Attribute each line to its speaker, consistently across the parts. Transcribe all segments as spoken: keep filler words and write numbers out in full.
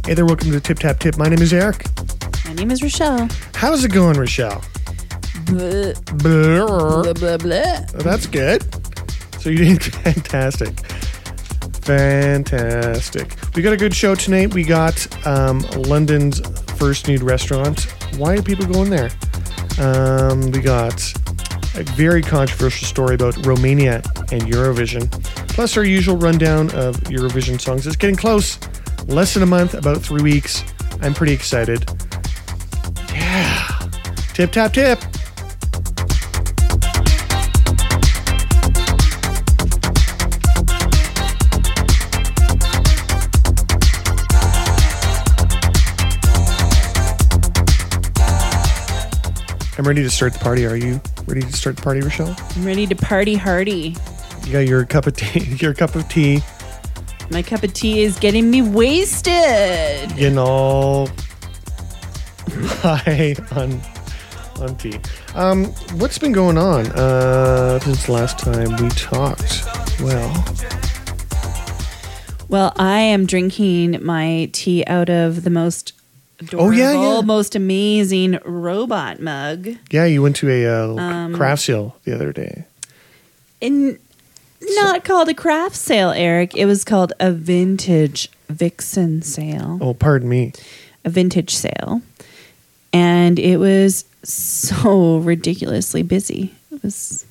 Speaker 1: Hey there, welcome to Tip Tap Tip. My name is Eric.
Speaker 2: My name is Rochelle.
Speaker 1: How's it going, Rochelle?
Speaker 2: Blah,
Speaker 1: Blur.
Speaker 2: blah, blah, blah.
Speaker 1: Oh, that's good. So you did fantastic. Fantastic. We got a good show tonight. We got um, London's first nude restaurant. Why are people going there? Um, we got a very controversial story about Romania and Eurovision. Plus our usual rundown of Eurovision songs. It's getting close. Less than a month, about three weeks. I'm pretty excited. Yeah. Tip, tap, tip. I'm ready to start the party. Are you ready to start the party, Rochelle?
Speaker 2: I'm ready to party hardy.
Speaker 1: You got your cup of tea. Your cup of tea.
Speaker 2: My cup of tea is getting me wasted.
Speaker 1: Getting all high on on tea. Um, what's been going on uh, since the last time we talked? Well,
Speaker 2: Well, I am drinking my tea out of the most adorable,
Speaker 1: Oh, yeah, yeah.
Speaker 2: most amazing robot mug.
Speaker 1: yeah, you went to a uh,
Speaker 2: Um,
Speaker 1: craft sale the other day.
Speaker 2: And not called a craft sale, Eric. It was called a vintage vixen sale.
Speaker 1: Oh, pardon me.
Speaker 2: A vintage sale. And it was so ridiculously busy. It was,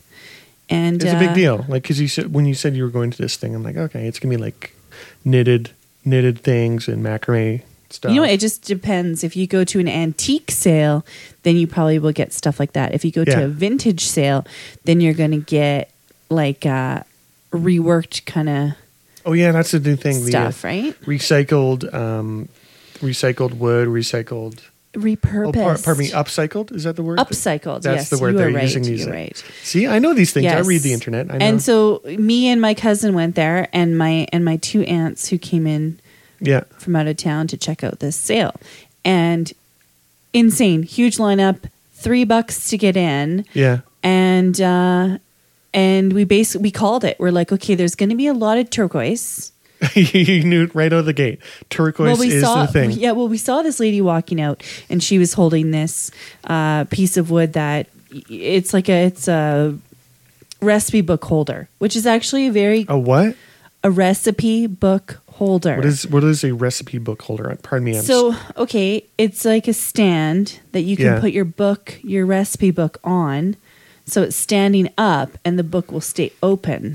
Speaker 2: and
Speaker 1: It's a
Speaker 2: uh,
Speaker 1: big deal. Like, because you said when you said you were going to this thing, I'm like, okay, it's gonna be like knitted knitted things and macrame stuff.
Speaker 2: You know what? It just depends. If you go to an antique sale, then you probably will get stuff like that. If you go
Speaker 1: Yeah.
Speaker 2: to a vintage sale, then you're going to get like uh, reworked kind of
Speaker 1: Oh yeah, that's the new thing.
Speaker 2: stuff,
Speaker 1: the, uh,
Speaker 2: right?
Speaker 1: Recycled, um, recycled wood, recycled.
Speaker 2: Repurposed.
Speaker 1: Oh, par- pardon me, upcycled. Is that the word?
Speaker 2: Upcycled.
Speaker 1: That's
Speaker 2: yes,
Speaker 1: the word
Speaker 2: you
Speaker 1: they're
Speaker 2: are right.
Speaker 1: using these
Speaker 2: You're
Speaker 1: days.
Speaker 2: right.
Speaker 1: See, I know these things. I
Speaker 2: Yes.
Speaker 1: read the internet. I know.
Speaker 2: And so me and my cousin went there, and my and my two aunts who came in
Speaker 1: yeah,
Speaker 2: from out of town to check out this sale, and insane, huge lineup, three bucks to get in.
Speaker 1: yeah.
Speaker 2: and uh, and we basically we called it. We're like, okay, there's going to be a lot of turquoise.
Speaker 1: You knew right out of the gate. Turquoise
Speaker 2: we
Speaker 1: is
Speaker 2: saw,
Speaker 1: the thing.
Speaker 2: yeah. Well, we saw this lady walking out, and she was holding this uh, piece of wood that it's like a it's a recipe book holder, which is actually a very
Speaker 1: A what?
Speaker 2: a recipe book holder.
Speaker 1: What is what is a recipe book holder? Pardon me. I'm
Speaker 2: So, okay, it's like a stand that you can
Speaker 1: Yeah.
Speaker 2: put your book, your recipe book on. So it's standing up and the book will stay open.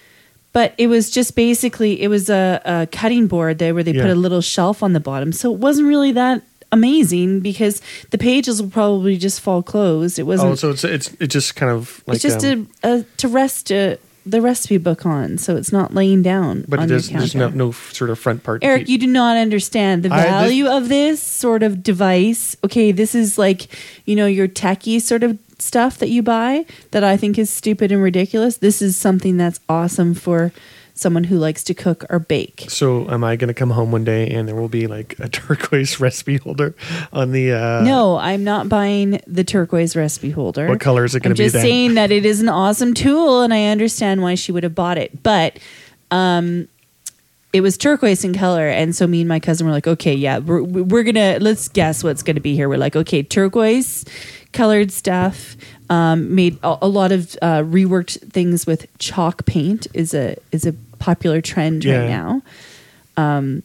Speaker 2: But it was just basically, it was a, a cutting board there where they
Speaker 1: Yeah.
Speaker 2: put a little shelf on the bottom. So it wasn't really that amazing because the pages will probably just fall closed. It wasn't,
Speaker 1: Oh, so it's it's it's just kind of like
Speaker 2: it's just
Speaker 1: um,
Speaker 2: a, a, to rest uh, the recipe book on. So it's not laying down
Speaker 1: but
Speaker 2: on
Speaker 1: it does,
Speaker 2: your
Speaker 1: there's
Speaker 2: counter.
Speaker 1: no no sort of front part. to
Speaker 2: Eric,
Speaker 1: keep-
Speaker 2: you do not understand the
Speaker 1: I- this-
Speaker 2: value of this sort of device. Okay, this is like, you know, your techie sort of stuff that you buy that I think is stupid and ridiculous. This is something that's awesome for someone who likes to cook or bake.
Speaker 1: So am I going to come home one day and there will be like a turquoise recipe holder on the? Uh,
Speaker 2: No, I'm not buying the turquoise recipe holder.
Speaker 1: What color is it
Speaker 2: I'm
Speaker 1: going to be
Speaker 2: just
Speaker 1: then?
Speaker 2: saying that it is an awesome tool, and I understand why she would have bought it. But um, it was turquoise in color, and so me and my cousin were like, okay, yeah, we're, we're gonna let's guess what's gonna be here. We're like, okay, turquoise colored stuff. Um, made a, a lot of uh, reworked things with chalk paint is a is a popular trend
Speaker 1: Yeah.
Speaker 2: right now. Um,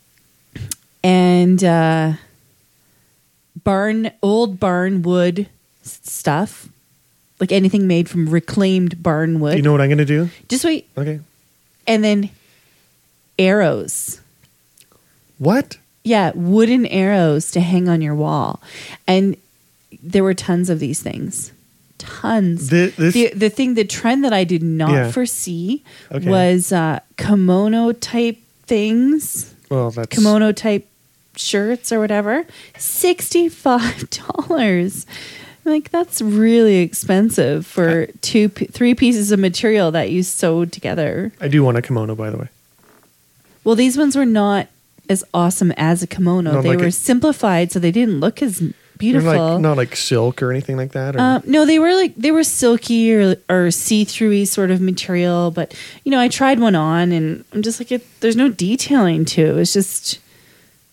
Speaker 2: and uh, barn old barn wood s- stuff, like anything made from reclaimed barn wood.
Speaker 1: You know what I'm going to do?
Speaker 2: Just wait,
Speaker 1: Okay.
Speaker 2: and then arrows.
Speaker 1: What?
Speaker 2: Yeah, wooden arrows to hang on your wall, and there were tons of these things. Tons.
Speaker 1: The, this,
Speaker 2: the the thing, the trend that I did not
Speaker 1: Yeah.
Speaker 2: foresee
Speaker 1: Okay.
Speaker 2: was uh, kimono type things,
Speaker 1: well, that's
Speaker 2: kimono type shirts or whatever. Sixty-five dollars. Like, that's really expensive for two, p- three pieces of material that you sewed together.
Speaker 1: I do want a kimono, by the way.
Speaker 2: Well, these ones were not as awesome as a kimono.
Speaker 1: Not
Speaker 2: they
Speaker 1: like
Speaker 2: were
Speaker 1: a-
Speaker 2: simplified, so they didn't look as
Speaker 1: They're
Speaker 2: beautiful.
Speaker 1: like not like silk or anything like that. Or,
Speaker 2: Um, no, they were like they were silky or or see throughy sort of material. But you know, I tried one on, and I'm just like, it, there's no detailing to it. It's just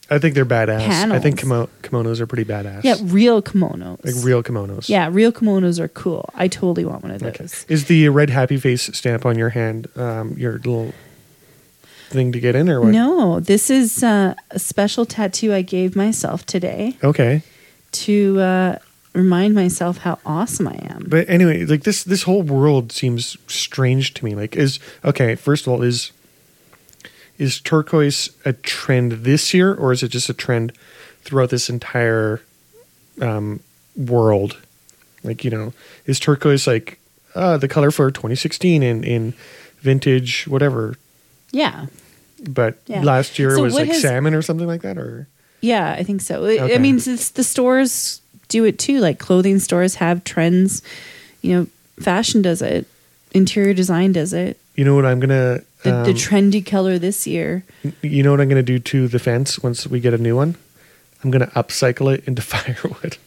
Speaker 1: I think they're badass.
Speaker 2: Panels.
Speaker 1: I think kimo- kimonos are pretty badass.
Speaker 2: Yeah, real kimonos.
Speaker 1: Like real kimonos.
Speaker 2: Yeah, real kimonos are cool. I totally want one of those.
Speaker 1: Okay. Is the red happy face stamp on your hand um, your little thing to get in or what?
Speaker 2: No, this is uh, a special tattoo I gave myself today
Speaker 1: Okay.
Speaker 2: to uh, remind myself how awesome I am.
Speaker 1: But anyway, like this this whole world seems strange to me. Like is okay, first of all, is is turquoise a trend this year or is it just a trend throughout this entire um, world? Like, you know, is turquoise like uh, the color for twenty sixteen in, in vintage whatever?
Speaker 2: Yeah.
Speaker 1: But
Speaker 2: Yeah.
Speaker 1: last year
Speaker 2: So
Speaker 1: it was
Speaker 2: what
Speaker 1: like
Speaker 2: has-
Speaker 1: salmon or something like that, or
Speaker 2: Yeah, I think so. I- I
Speaker 1: Okay.
Speaker 2: mean, it's, the stores do it too. Like clothing stores have trends. You know, fashion does it. Interior design does it.
Speaker 1: you know what I'm gonna
Speaker 2: The,
Speaker 1: um,
Speaker 2: the trendy color this year.
Speaker 1: you know what I'm gonna do to the fence once we get a new one? I'm gonna upcycle it into firewood.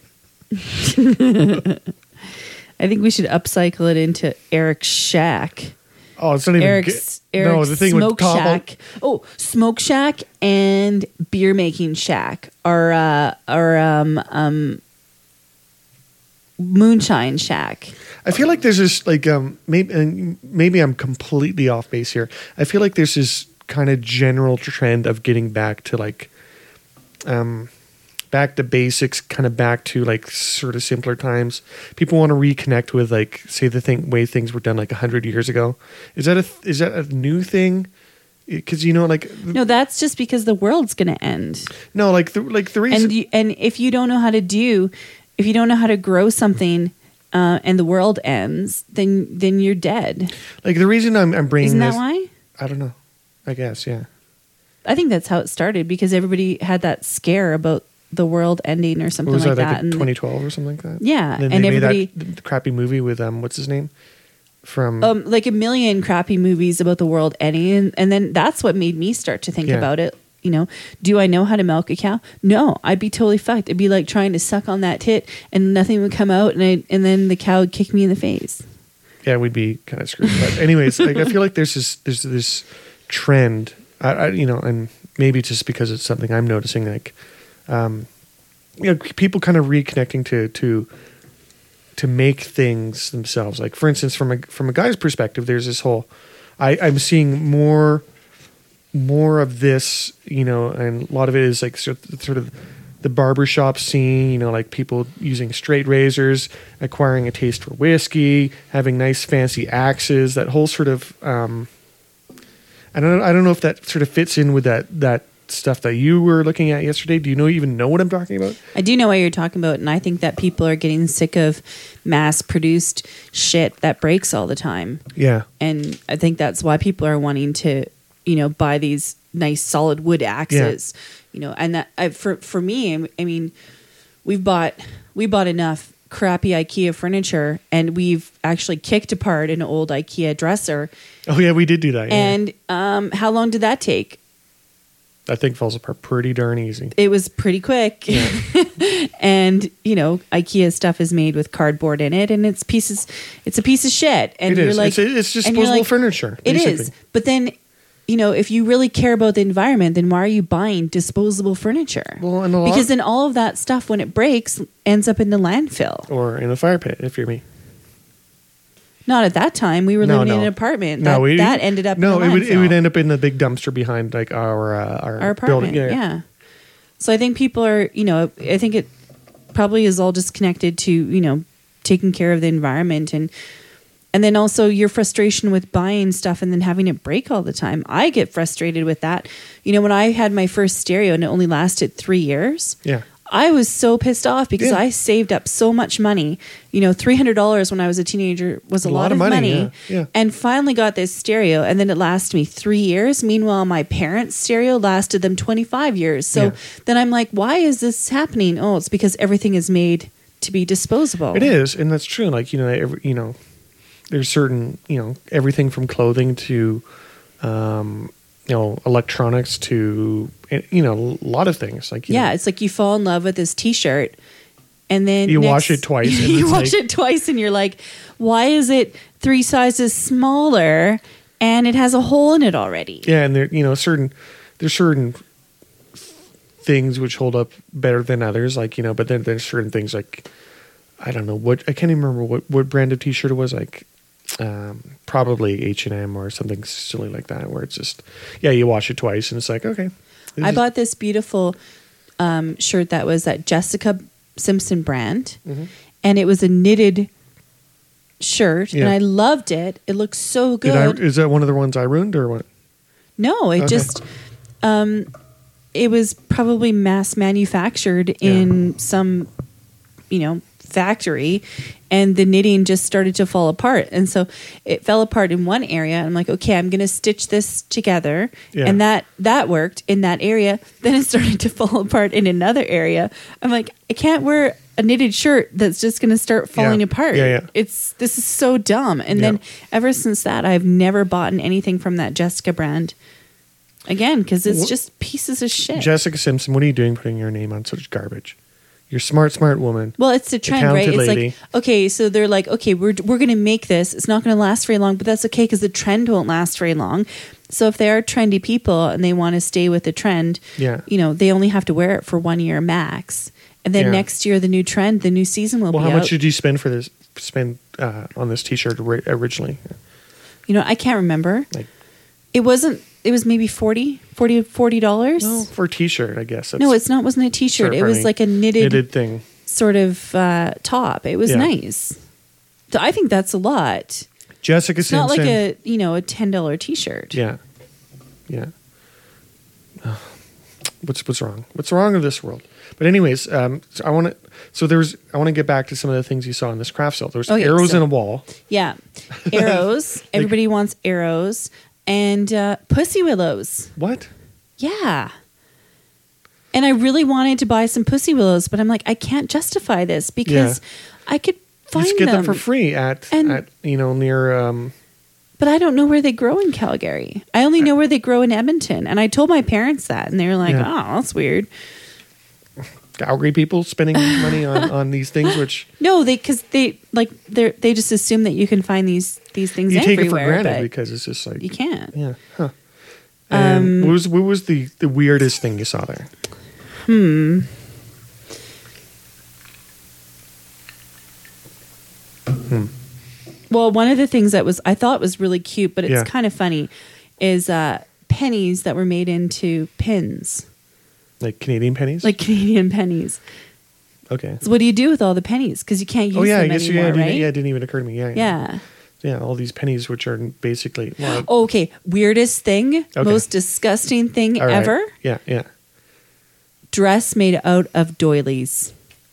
Speaker 2: I think we should upcycle it into Eric's shack.
Speaker 1: Oh, it's not even
Speaker 2: Eric's,
Speaker 1: good.
Speaker 2: Eric's
Speaker 1: No, the thing
Speaker 2: smoke
Speaker 1: with top
Speaker 2: shack. Oh, smoke shack and beer making shack, or uh, or um, um, moonshine shack.
Speaker 1: I feel like there's this like um maybe and maybe I'm completely off base here. I feel like there's this kind of general trend of getting back to like um back to basics, kind of back to like sort of simpler times. People want to reconnect with like say the thing way things were done like a hundred years ago. Is that a is that a new thing? Because you know like
Speaker 2: No, that's just because the world's going to end.
Speaker 1: no like the like the reason
Speaker 2: And you, and if you don't know how to do, if you don't know how to grow something, uh, and the world ends, then then you're dead.
Speaker 1: like the reason I'm I'm bringing
Speaker 2: Isn't that
Speaker 1: this,
Speaker 2: why?
Speaker 1: I don't know. I guess yeah.
Speaker 2: I think that's how it started because everybody had that scare about the world ending or something
Speaker 1: What was
Speaker 2: like
Speaker 1: that,
Speaker 2: that.
Speaker 1: like
Speaker 2: and
Speaker 1: twenty twelve or something like that?
Speaker 2: Yeah,
Speaker 1: Then
Speaker 2: and
Speaker 1: they made
Speaker 2: everybody,
Speaker 1: that crappy movie with um, what's his name from?
Speaker 2: um, like a million crappy movies about the world ending, and, and then that's what made me start to think
Speaker 1: Yeah.
Speaker 2: about it. You know, do I know how to milk a cow? No, I'd be totally fucked. It'd be like trying to suck on that tit, and nothing would come out, and I, and then the cow would kick me in the face.
Speaker 1: yeah, we'd be kind of screwed. But anyways, like I feel like there's this there's this trend, I, I you know, and maybe just because it's something I'm noticing, like, um, you know, people kind of reconnecting to to to make things themselves. Like for instance, from a from a guy's perspective, there's this whole I, I'm seeing more more of this, you know, and a lot of it is like sort sort of the barbershop scene, you know, like people using straight razors, acquiring a taste for whiskey, having nice fancy axes, that whole sort of um I don't know, I don't know if that sort of fits in with that that stuff that you were looking at yesterday. Do you know even know what I'm talking about?
Speaker 2: I do know what you're talking about, and I think that people are getting sick of mass-produced shit that breaks all the time.
Speaker 1: Yeah.
Speaker 2: And I think that's why people are wanting to, you know, buy these nice solid wood axes, you know, and that I, for, for me, I mean, we've bought, we bought enough crappy IKEA furniture and we've actually kicked apart an old IKEA dresser.
Speaker 1: Oh yeah, we did do that. Yeah.
Speaker 2: And, um, how long did that take?
Speaker 1: That thing falls apart pretty darn easy.
Speaker 2: It was pretty quick. And, you know, IKEA stuff is made with cardboard in it and it's pieces, it's a piece of shit. And
Speaker 1: It
Speaker 2: you're
Speaker 1: is.
Speaker 2: like,
Speaker 1: It's, it's
Speaker 2: and you're
Speaker 1: disposable
Speaker 2: like,
Speaker 1: furniture.
Speaker 2: It
Speaker 1: basically.
Speaker 2: is. But then, you know, if you really care about the environment, then why are you buying disposable furniture?
Speaker 1: Well, and a lot-
Speaker 2: because then all of that stuff, when it breaks, ends up in the landfill.
Speaker 1: Or in a fire pit, if you're me.
Speaker 2: Not at that time. We were
Speaker 1: No,
Speaker 2: living in
Speaker 1: no.
Speaker 2: an apartment.
Speaker 1: No,
Speaker 2: that,
Speaker 1: we,
Speaker 2: that ended up
Speaker 1: no,
Speaker 2: in the
Speaker 1: it would it
Speaker 2: landfill.
Speaker 1: would end up in the big dumpster behind like our uh, our,
Speaker 2: Our apartment.
Speaker 1: building.
Speaker 2: Yeah, So I think people are, you know, I think it probably is all just connected to, you know, taking care of the environment and and then also your frustration with buying stuff and then having it break all the time. I get frustrated with that. You know, when I had my first stereo and it only lasted three years,
Speaker 1: Yeah.
Speaker 2: I was so pissed off because
Speaker 1: Yeah.
Speaker 2: I saved up so much money. You know, three hundred dollars when I was a teenager was a, lot, of money.
Speaker 1: yeah, yeah.
Speaker 2: And finally got this stereo and then it lasted me three years. Meanwhile, my parents' stereo lasted them twenty-five years. So
Speaker 1: Yeah.
Speaker 2: then I'm like, why is this happening? Oh, it's because everything is made to be disposable.
Speaker 1: It is, and that's true. Like you know, every, you know, there's certain you know everything from clothing to, um, you know, electronics to you know a lot of things. Like you
Speaker 2: Yeah,
Speaker 1: know,
Speaker 2: it's like you fall in love with this T-shirt, and then
Speaker 1: You
Speaker 2: next-
Speaker 1: wash it twice, and
Speaker 2: you
Speaker 1: it's
Speaker 2: wash
Speaker 1: like-
Speaker 2: it twice, and you're like, "Why is it three sizes smaller, and it has a hole in it already?"
Speaker 1: yeah, and there you know certain there's certain things which hold up better than others, like, you know, but then there's certain things like, I don't know what, I can't even remember what, what brand of t-shirt it was, like um, probably H and M or something silly like that, where it's just, yeah, you wash it twice and it's like, okay. This
Speaker 2: I
Speaker 1: is-
Speaker 2: bought this beautiful um, shirt that was that Jessica Simpson brand,
Speaker 1: Mhm.
Speaker 2: and it was a knitted shirt,
Speaker 1: Yeah.
Speaker 2: and I loved it. It looked so
Speaker 1: Did I,
Speaker 2: good.
Speaker 1: is that one of the ones I ruined or what?
Speaker 2: No, it
Speaker 1: Okay.
Speaker 2: just um, it was probably mass manufactured in some, you know, factory, and the knitting just started to fall apart. And so it fell apart in one area. And I'm like, okay, I'm going to stitch this together.
Speaker 1: Yeah.
Speaker 2: And that, that worked in that area. Then it started to fall apart in another area. I'm like, I can't wear a knitted shirt that's just going to start falling
Speaker 1: Yeah.
Speaker 2: apart.
Speaker 1: Yeah, yeah.
Speaker 2: It's, this is so dumb. And
Speaker 1: Yeah.
Speaker 2: then ever since that, I've never bought anything from that Jessica brand again, because it's
Speaker 1: What-
Speaker 2: just pieces of shit.
Speaker 1: Jessica Simpson, what are you doing putting your name on such garbage? You're smart, smart woman.
Speaker 2: Well, it's the trend, right?
Speaker 1: talented
Speaker 2: It's
Speaker 1: lady.
Speaker 2: like, okay, so they're like, okay, we're we're going to make this. It's not going to last very long, but that's okay because the trend won't last very long. So if they are trendy people and they want to stay with the trend,
Speaker 1: Yeah.
Speaker 2: you know, they only have to wear it for one year max. And then
Speaker 1: Yeah.
Speaker 2: next year, the new trend, the new season will
Speaker 1: Well,
Speaker 2: be
Speaker 1: how
Speaker 2: out.
Speaker 1: much did you spend for this? Spend uh, on this T-shirt ori- originally?
Speaker 2: you know, I can't remember.
Speaker 1: Like,
Speaker 2: It wasn't. It was maybe forty, forty, forty dollars.
Speaker 1: no, for a T-shirt, I guess. That's
Speaker 2: No, it's not. Wasn't a t-shirt.
Speaker 1: Sorry,
Speaker 2: It was
Speaker 1: pardon me.
Speaker 2: like a knitted,
Speaker 1: knitted thing.
Speaker 2: sort of uh, top. It was
Speaker 1: Yeah.
Speaker 2: nice. So I think that's a lot.
Speaker 1: Jessica
Speaker 2: It's
Speaker 1: Simpson.
Speaker 2: not like a you know a ten dollar t-shirt.
Speaker 1: Yeah, yeah. Ugh. What's what's wrong? What's wrong with this world? But anyways, um, so I want to. So there's. I want to get back to some of the things you saw in this craft sale. There's
Speaker 2: Okay,
Speaker 1: arrows
Speaker 2: so-
Speaker 1: in a wall.
Speaker 2: Yeah, arrows. Everybody wants arrows and uh, pussy willows.
Speaker 1: What?
Speaker 2: Yeah. And I really wanted to buy some pussy willows, but I'm like, I can't justify this because I could
Speaker 1: You
Speaker 2: find
Speaker 1: just get
Speaker 2: them,
Speaker 1: them for free at
Speaker 2: And-
Speaker 1: at you know near. Um,
Speaker 2: but I don't know where they grow in Calgary. I only know where they grow in Edmonton, and I told my parents that, and they were like,
Speaker 1: Yeah.
Speaker 2: "Oh, that's weird."
Speaker 1: Calgary people spending money on, on these things, which
Speaker 2: No, they because they like they they just assume that you can find these these things
Speaker 1: you take it
Speaker 2: everywhere,
Speaker 1: for granted
Speaker 2: but
Speaker 1: because it's just like
Speaker 2: you can't.
Speaker 1: yeah. Huh. And
Speaker 2: Um,
Speaker 1: what was what was the, the weirdest thing you saw there?
Speaker 2: Hmm.
Speaker 1: Hmm.
Speaker 2: Well, one of the things that was I thought was really cute, but it's
Speaker 1: Yeah.
Speaker 2: kind of funny, is uh, pennies that were made into pins,
Speaker 1: Like Canadian pennies?
Speaker 2: like Canadian pennies.
Speaker 1: okay.
Speaker 2: So what do you do with all the pennies? Because you can't use
Speaker 1: Oh yeah, I
Speaker 2: them
Speaker 1: guess
Speaker 2: anymore,
Speaker 1: yeah, it didn't,
Speaker 2: right?
Speaker 1: yeah, it didn't even occur to me. Yeah,
Speaker 2: Yeah.
Speaker 1: yeah. All these pennies, which are basically well,
Speaker 2: Okay. Weirdest thing,
Speaker 1: Okay.
Speaker 2: most disgusting thing
Speaker 1: all right.
Speaker 2: ever.
Speaker 1: Yeah, yeah.
Speaker 2: Dress made out of doilies.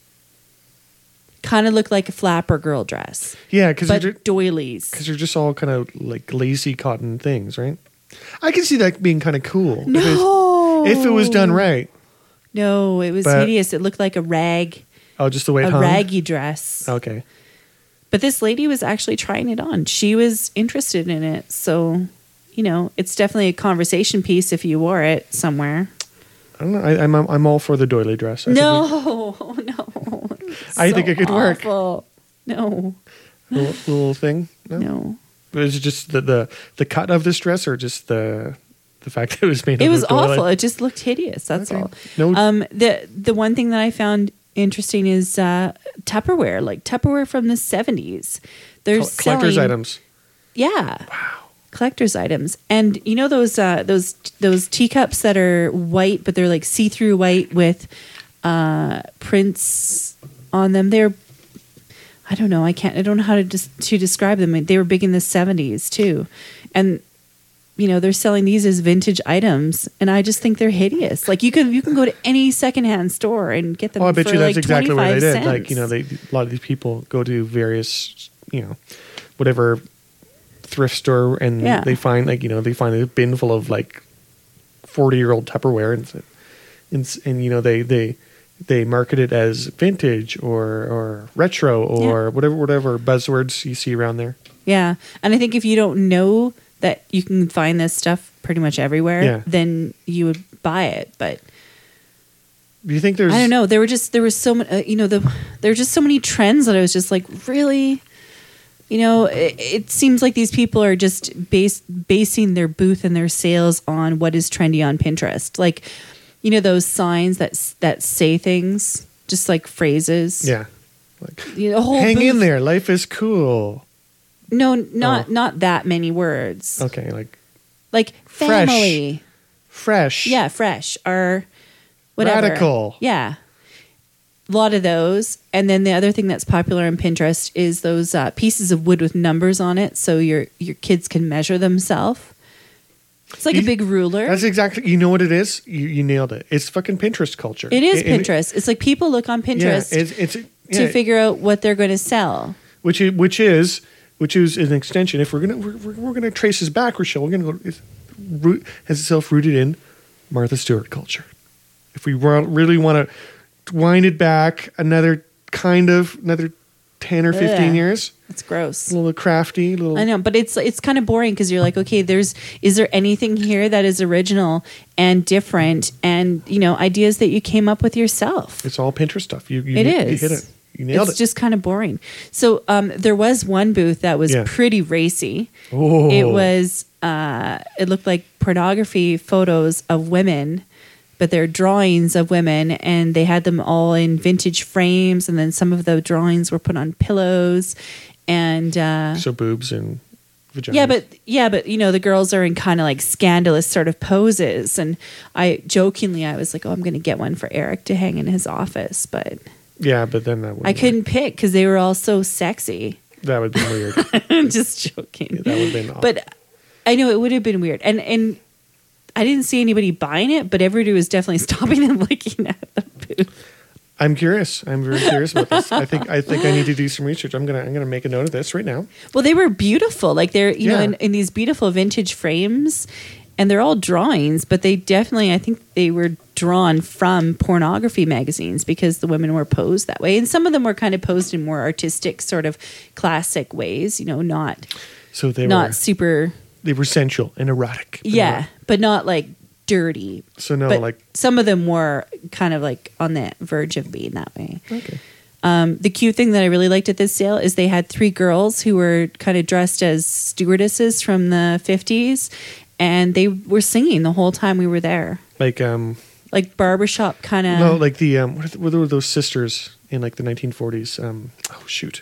Speaker 2: Kind of looked like a flapper girl dress,
Speaker 1: Yeah, because
Speaker 2: but
Speaker 1: they're,
Speaker 2: doilies.
Speaker 1: cause they're just all kind of like lacy cotton things, right? I can see that being kind of cool. if it's-
Speaker 2: No.
Speaker 1: If it was done right.
Speaker 2: No, it was
Speaker 1: But-
Speaker 2: hideous. It looked like a rag,
Speaker 1: Oh, just the way it
Speaker 2: a
Speaker 1: hung?
Speaker 2: raggy dress.
Speaker 1: Okay.
Speaker 2: But this lady was actually trying it on. She was interested in it. So, you know, it's definitely a conversation piece if you wore it somewhere.
Speaker 1: I don't know. I, I'm I'm all for the doily dress. I think
Speaker 2: No, no. It's
Speaker 1: I
Speaker 2: so
Speaker 1: think it could work.
Speaker 2: awful. No,
Speaker 1: we- little, little thing. No.
Speaker 2: no.
Speaker 1: Was it just the, the the cut of this dress, or just the the fact that it was made?
Speaker 2: It
Speaker 1: of
Speaker 2: was
Speaker 1: a doily?
Speaker 2: awful. It just looked hideous. That's
Speaker 1: Okay.
Speaker 2: all.
Speaker 1: No.
Speaker 2: Um, the the one thing that I found interesting is uh, Tupperware, like Tupperware from the seventies. They're
Speaker 1: Col- collector's
Speaker 2: selling,
Speaker 1: items.
Speaker 2: Yeah.
Speaker 1: Wow.
Speaker 2: Collector's items. And you know those uh, those those teacups that are white, but they're like see-through white with uh, prints on them. They're I don't know. I can't. I don't know how to des- to describe them. They were big in the seventies too, and you know they're selling these as vintage items, and I just think they're hideous. Like you can you can go to any secondhand store and get them.
Speaker 1: Oh, I bet
Speaker 2: for
Speaker 1: you that's
Speaker 2: like
Speaker 1: exactly what they
Speaker 2: twenty-five
Speaker 1: did.
Speaker 2: cents.
Speaker 1: Like you know, they a lot of these people go to various you know whatever thrift store, and
Speaker 2: Yeah.
Speaker 1: they find like you know they find a bin full of like forty year old Tupperware, and and, and you know they they. They market it as vintage or, or retro or
Speaker 2: Yeah.
Speaker 1: whatever whatever buzzwords you see around there.
Speaker 2: Yeah. And I think if you don't know that you can find this stuff pretty much everywhere,
Speaker 1: Yeah.
Speaker 2: then you would buy it. But
Speaker 1: Do you think there's?
Speaker 2: I don't know. There were just, there was so many, uh, you know, the, there were just so many trends that I was just like, really? You know, it, it seems like these people are just base, basing their booth and their sales on what is trendy on Pinterest. Like, you know, those signs that s- that say things, just like phrases.
Speaker 1: Yeah. Like,
Speaker 2: You know, a whole
Speaker 1: hang in
Speaker 2: booth-
Speaker 1: there. Life is cool.
Speaker 2: No, not
Speaker 1: Oh.
Speaker 2: not that many words.
Speaker 1: Okay, like
Speaker 2: Like
Speaker 1: Fresh.
Speaker 2: family.
Speaker 1: fresh.
Speaker 2: Yeah, fresh or whatever.
Speaker 1: Radical.
Speaker 2: Yeah. A lot of those. And then the other thing that's popular on Pinterest is those uh, pieces of wood with numbers on it so your your kids can measure themselves. It's like
Speaker 1: You-
Speaker 2: a big ruler.
Speaker 1: That's exactly. You know what it is? You, you nailed it. It's fucking Pinterest culture.
Speaker 2: It is
Speaker 1: And- and-
Speaker 2: Pinterest. It's like people look on
Speaker 1: Yeah,
Speaker 2: Pinterest
Speaker 1: it's it's
Speaker 2: to
Speaker 1: yeah,
Speaker 2: figure out what they're going to sell.
Speaker 1: which is which is which is an extension. If we're gonna we're, we're, we're gonna trace this back, Rochelle, we're gonna go. It's root has itself rooted in Martha Stewart culture. If we wa- really want to wind it back another kind of another ten or fifteen
Speaker 2: Ugh.
Speaker 1: years,
Speaker 2: It's gross.
Speaker 1: a little crafty, little.
Speaker 2: I know, but it's it's kind of boring because you're like, okay, there's is there anything here that is original and different, and you know, ideas that you came up with yourself?
Speaker 1: It's all Pinterest stuff. You, you
Speaker 2: It
Speaker 1: you
Speaker 2: is.
Speaker 1: hit it. You nailed
Speaker 2: It's
Speaker 1: it.
Speaker 2: just kind of boring. So um, there was one booth that was
Speaker 1: Yeah.
Speaker 2: pretty racy.
Speaker 1: Oh.
Speaker 2: It was uh, it looked like pornography photos of women, but they're drawings of women, and they had them all in vintage frames, and then some of the drawings were put on pillows, and uh,
Speaker 1: so boobs and vaginas.
Speaker 2: yeah, but yeah, but you know, the girls are in kind of like scandalous sort of poses, and I jokingly I was like, oh, I'm going to get one for Eric to hang in his office, but
Speaker 1: yeah, but then that would
Speaker 2: I couldn't pick because they were all so sexy.
Speaker 1: that would be weird.
Speaker 2: I'm just joking.
Speaker 1: Yeah, that would have been awful.
Speaker 2: But I know it would have been weird, and and I didn't see anybody buying it, but everybody was definitely stopping and looking at the booth.
Speaker 1: I'm curious. I'm very curious about this. I think I think I need to do some research. I'm gonna I'm gonna make a note of this right now.
Speaker 2: Well, they were beautiful, like they're you know
Speaker 1: Yeah.
Speaker 2: in, in these beautiful vintage frames, and they're all drawings, but they definitely I think they were drawn from pornography magazines because the women were posed that way, and some of them were kind of posed in more artistic, sort of classic ways. You know, not
Speaker 1: So they
Speaker 2: not
Speaker 1: were
Speaker 2: super.
Speaker 1: they were sensual and erotic. but
Speaker 2: Yeah,
Speaker 1: not-
Speaker 2: but not like dirty.
Speaker 1: So no,
Speaker 2: but
Speaker 1: like
Speaker 2: some of them were kind of like on the verge of being that way.
Speaker 1: okay.
Speaker 2: Um, the cute thing that I really liked at this sale is they had three girls who were kind of dressed as stewardesses from the fifties, and they were singing the whole time we were there,
Speaker 1: Like um
Speaker 2: like barbershop kind of.
Speaker 1: no, like the um what, are the, what were those sisters in like the nineteen forties? Um oh shoot.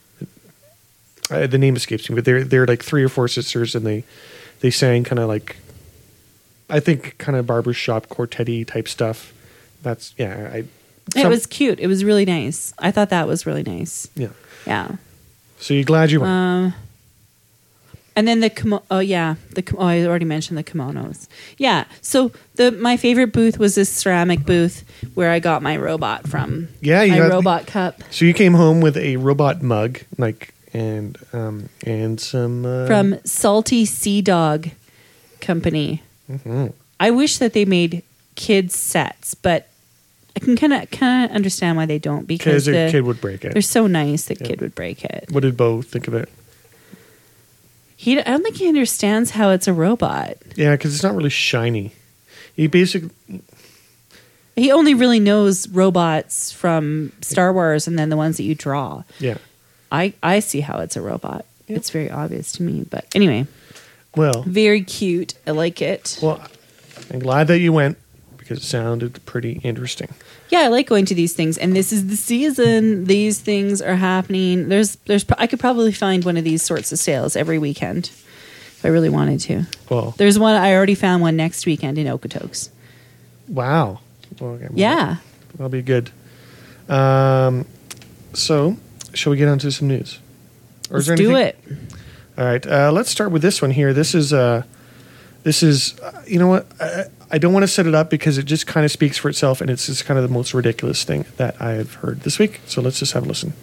Speaker 1: Uh, the name escapes me, but they're they're like three or four sisters, and they they sang kind of like I think kind of barbershop quartet-y type stuff. That's yeah, I
Speaker 2: it
Speaker 1: some-
Speaker 2: was cute. It was really nice. I thought that was really nice.
Speaker 1: yeah.
Speaker 2: Yeah.
Speaker 1: So you're glad you went.
Speaker 2: Um, and then the kimo- oh yeah the kim- oh I already mentioned the kimonos. Yeah, so the my favorite booth was this ceramic booth where I got my robot from.
Speaker 1: Yeah, you
Speaker 2: my
Speaker 1: got-
Speaker 2: robot cup
Speaker 1: So you came home with a robot mug, like and um and some uh,
Speaker 2: from Salty Sea Dog Company.
Speaker 1: mhm.
Speaker 2: I wish that they made kids sets, but I can kind of kind of understand why they don't because
Speaker 1: because a
Speaker 2: the,
Speaker 1: kid would break
Speaker 2: they're
Speaker 1: it.
Speaker 2: so nice. The
Speaker 1: Yeah.
Speaker 2: kid would break it.
Speaker 1: What did Bo think of it?
Speaker 2: He I don't think he understands how it's a robot.
Speaker 1: Yeah, because it's not really shiny. He basically
Speaker 2: He only really knows robots from Star Wars and then the ones that you draw.
Speaker 1: yeah.
Speaker 2: I, I see how it's a robot.
Speaker 1: Yeah.
Speaker 2: It's very obvious to me. But anyway,
Speaker 1: Well,
Speaker 2: very cute. I like it.
Speaker 1: well, I'm glad that you went because it sounded pretty interesting.
Speaker 2: Yeah, I like going to these things. And this is the season. These things are happening. There's there's I could probably find one of these sorts of sales every weekend if I really wanted to.
Speaker 1: Well,
Speaker 2: There's one I already found one next weekend in Okotoks.
Speaker 1: wow. Well, okay, well,
Speaker 2: Yeah.
Speaker 1: that'll be good. Um, so shall we get on to some news? Or
Speaker 2: Let's do it.
Speaker 1: All right, uh, let's start with this one here. This is, uh, this is, uh, you know what? I, I don't want to set it up because it just kind of speaks for itself, and it's just kind of the most ridiculous thing that I have heard this week. So let's just have a listen.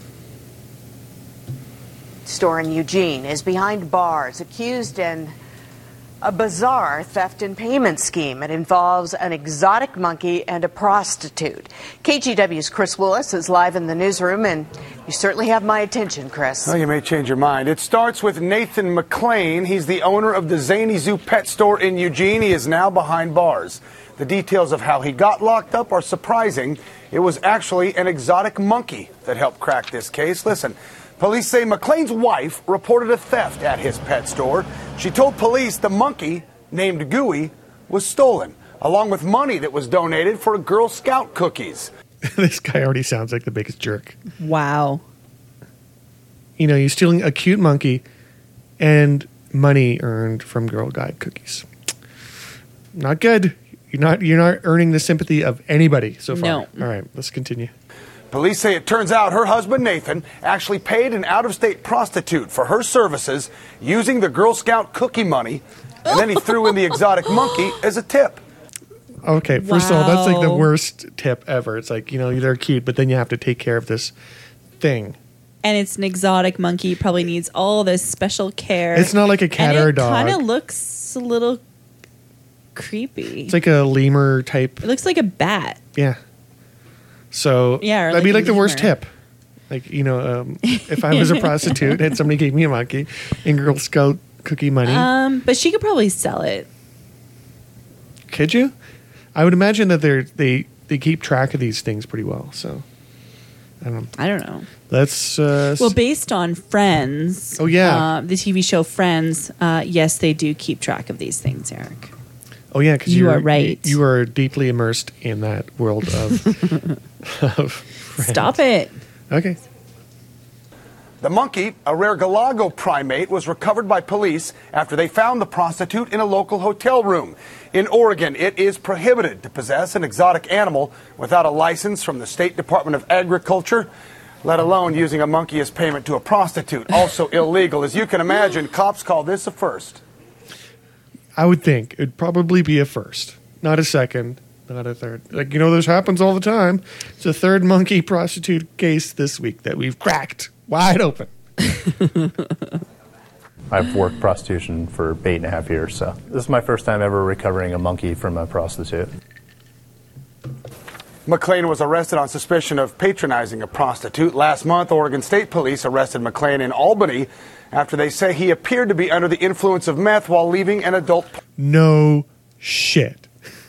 Speaker 3: Store in Eugene is behind bars, accused in a bizarre theft and payment scheme. It involves an exotic monkey and a prostitute. K G W's Chris Willis is live in the newsroom, and you certainly have my attention, Chris.
Speaker 4: Well, you may change your mind. It starts with Nathan McLean. He's the owner of the Zany Zoo Pet Store in Eugene. He is now behind bars. The details of how he got locked up are surprising. It was actually an exotic monkey that helped crack this case. Listen, police say McLean's wife reported a theft at his pet store. She told police the monkey, named Gooey, was stolen. along with money that was donated for Girl Scout cookies.
Speaker 1: This guy already sounds like the biggest jerk.
Speaker 2: Wow.
Speaker 1: You know, you're stealing a cute monkey and money earned from Girl Guide cookies. Not good. You're not you're not earning the sympathy of anybody so far.
Speaker 2: No.
Speaker 1: All right, let's continue.
Speaker 4: Police say it turns out her husband, Nathan, actually paid an out-of-state prostitute for her services using the Girl Scout cookie money, and then he threw in the exotic monkey as a tip.
Speaker 1: Okay, first of all, that's like the
Speaker 2: Wow.
Speaker 1: worst tip ever. It's like, you know, they're cute, but then you have to take care of this thing.
Speaker 2: And it's an exotic monkey. Probably needs all this special care.
Speaker 1: It's not like a cat
Speaker 2: and
Speaker 1: or a
Speaker 2: it
Speaker 1: dog.
Speaker 2: kind of looks a little creepy.
Speaker 1: It's like a lemur type.
Speaker 2: It looks like a bat.
Speaker 1: Yeah. So
Speaker 2: Yeah, or
Speaker 1: that'd be
Speaker 2: like
Speaker 1: like
Speaker 2: a
Speaker 1: the worst
Speaker 2: lemur.
Speaker 1: tip. Like, you know, um, if I was a prostitute and somebody gave me a monkey and Girl Scout cookie money,
Speaker 2: Um, but she could probably sell it.
Speaker 1: could you? I would imagine that they're they they keep track of these things pretty well. So I don't know.
Speaker 2: I don't know.
Speaker 1: Let's. Uh,
Speaker 2: Well, based on Friends.
Speaker 1: Oh, yeah.
Speaker 2: Uh, the T V show Friends. Uh, yes, they do keep track of these things, Eric.
Speaker 1: oh yeah, because
Speaker 2: you
Speaker 1: you're-
Speaker 2: are right.
Speaker 1: You are deeply immersed in that world of. of Friends.
Speaker 2: Stop it.
Speaker 1: Okay.
Speaker 4: The monkey, a rare Galago primate, was recovered by police after they found the prostitute in a local hotel room. In Oregon, it is prohibited to possess an exotic animal without a license from the State Department of Agriculture, let alone using a monkey as payment to a prostitute. Also illegal. As you can imagine, cops call this a first.
Speaker 1: I would think it'd probably be a first, not a second, not a third. Like, you know, this happens all the time. It's a third monkey prostitute case this week that we've cracked wide open.
Speaker 5: I've worked prostitution for eight and a half years, so this is my first time ever recovering a monkey from a prostitute.
Speaker 4: McLean was arrested on suspicion of patronizing a prostitute. Last month, Oregon State Police arrested McLean in Albany after they say he appeared to be under the influence of meth while leaving an adult.
Speaker 1: No shit.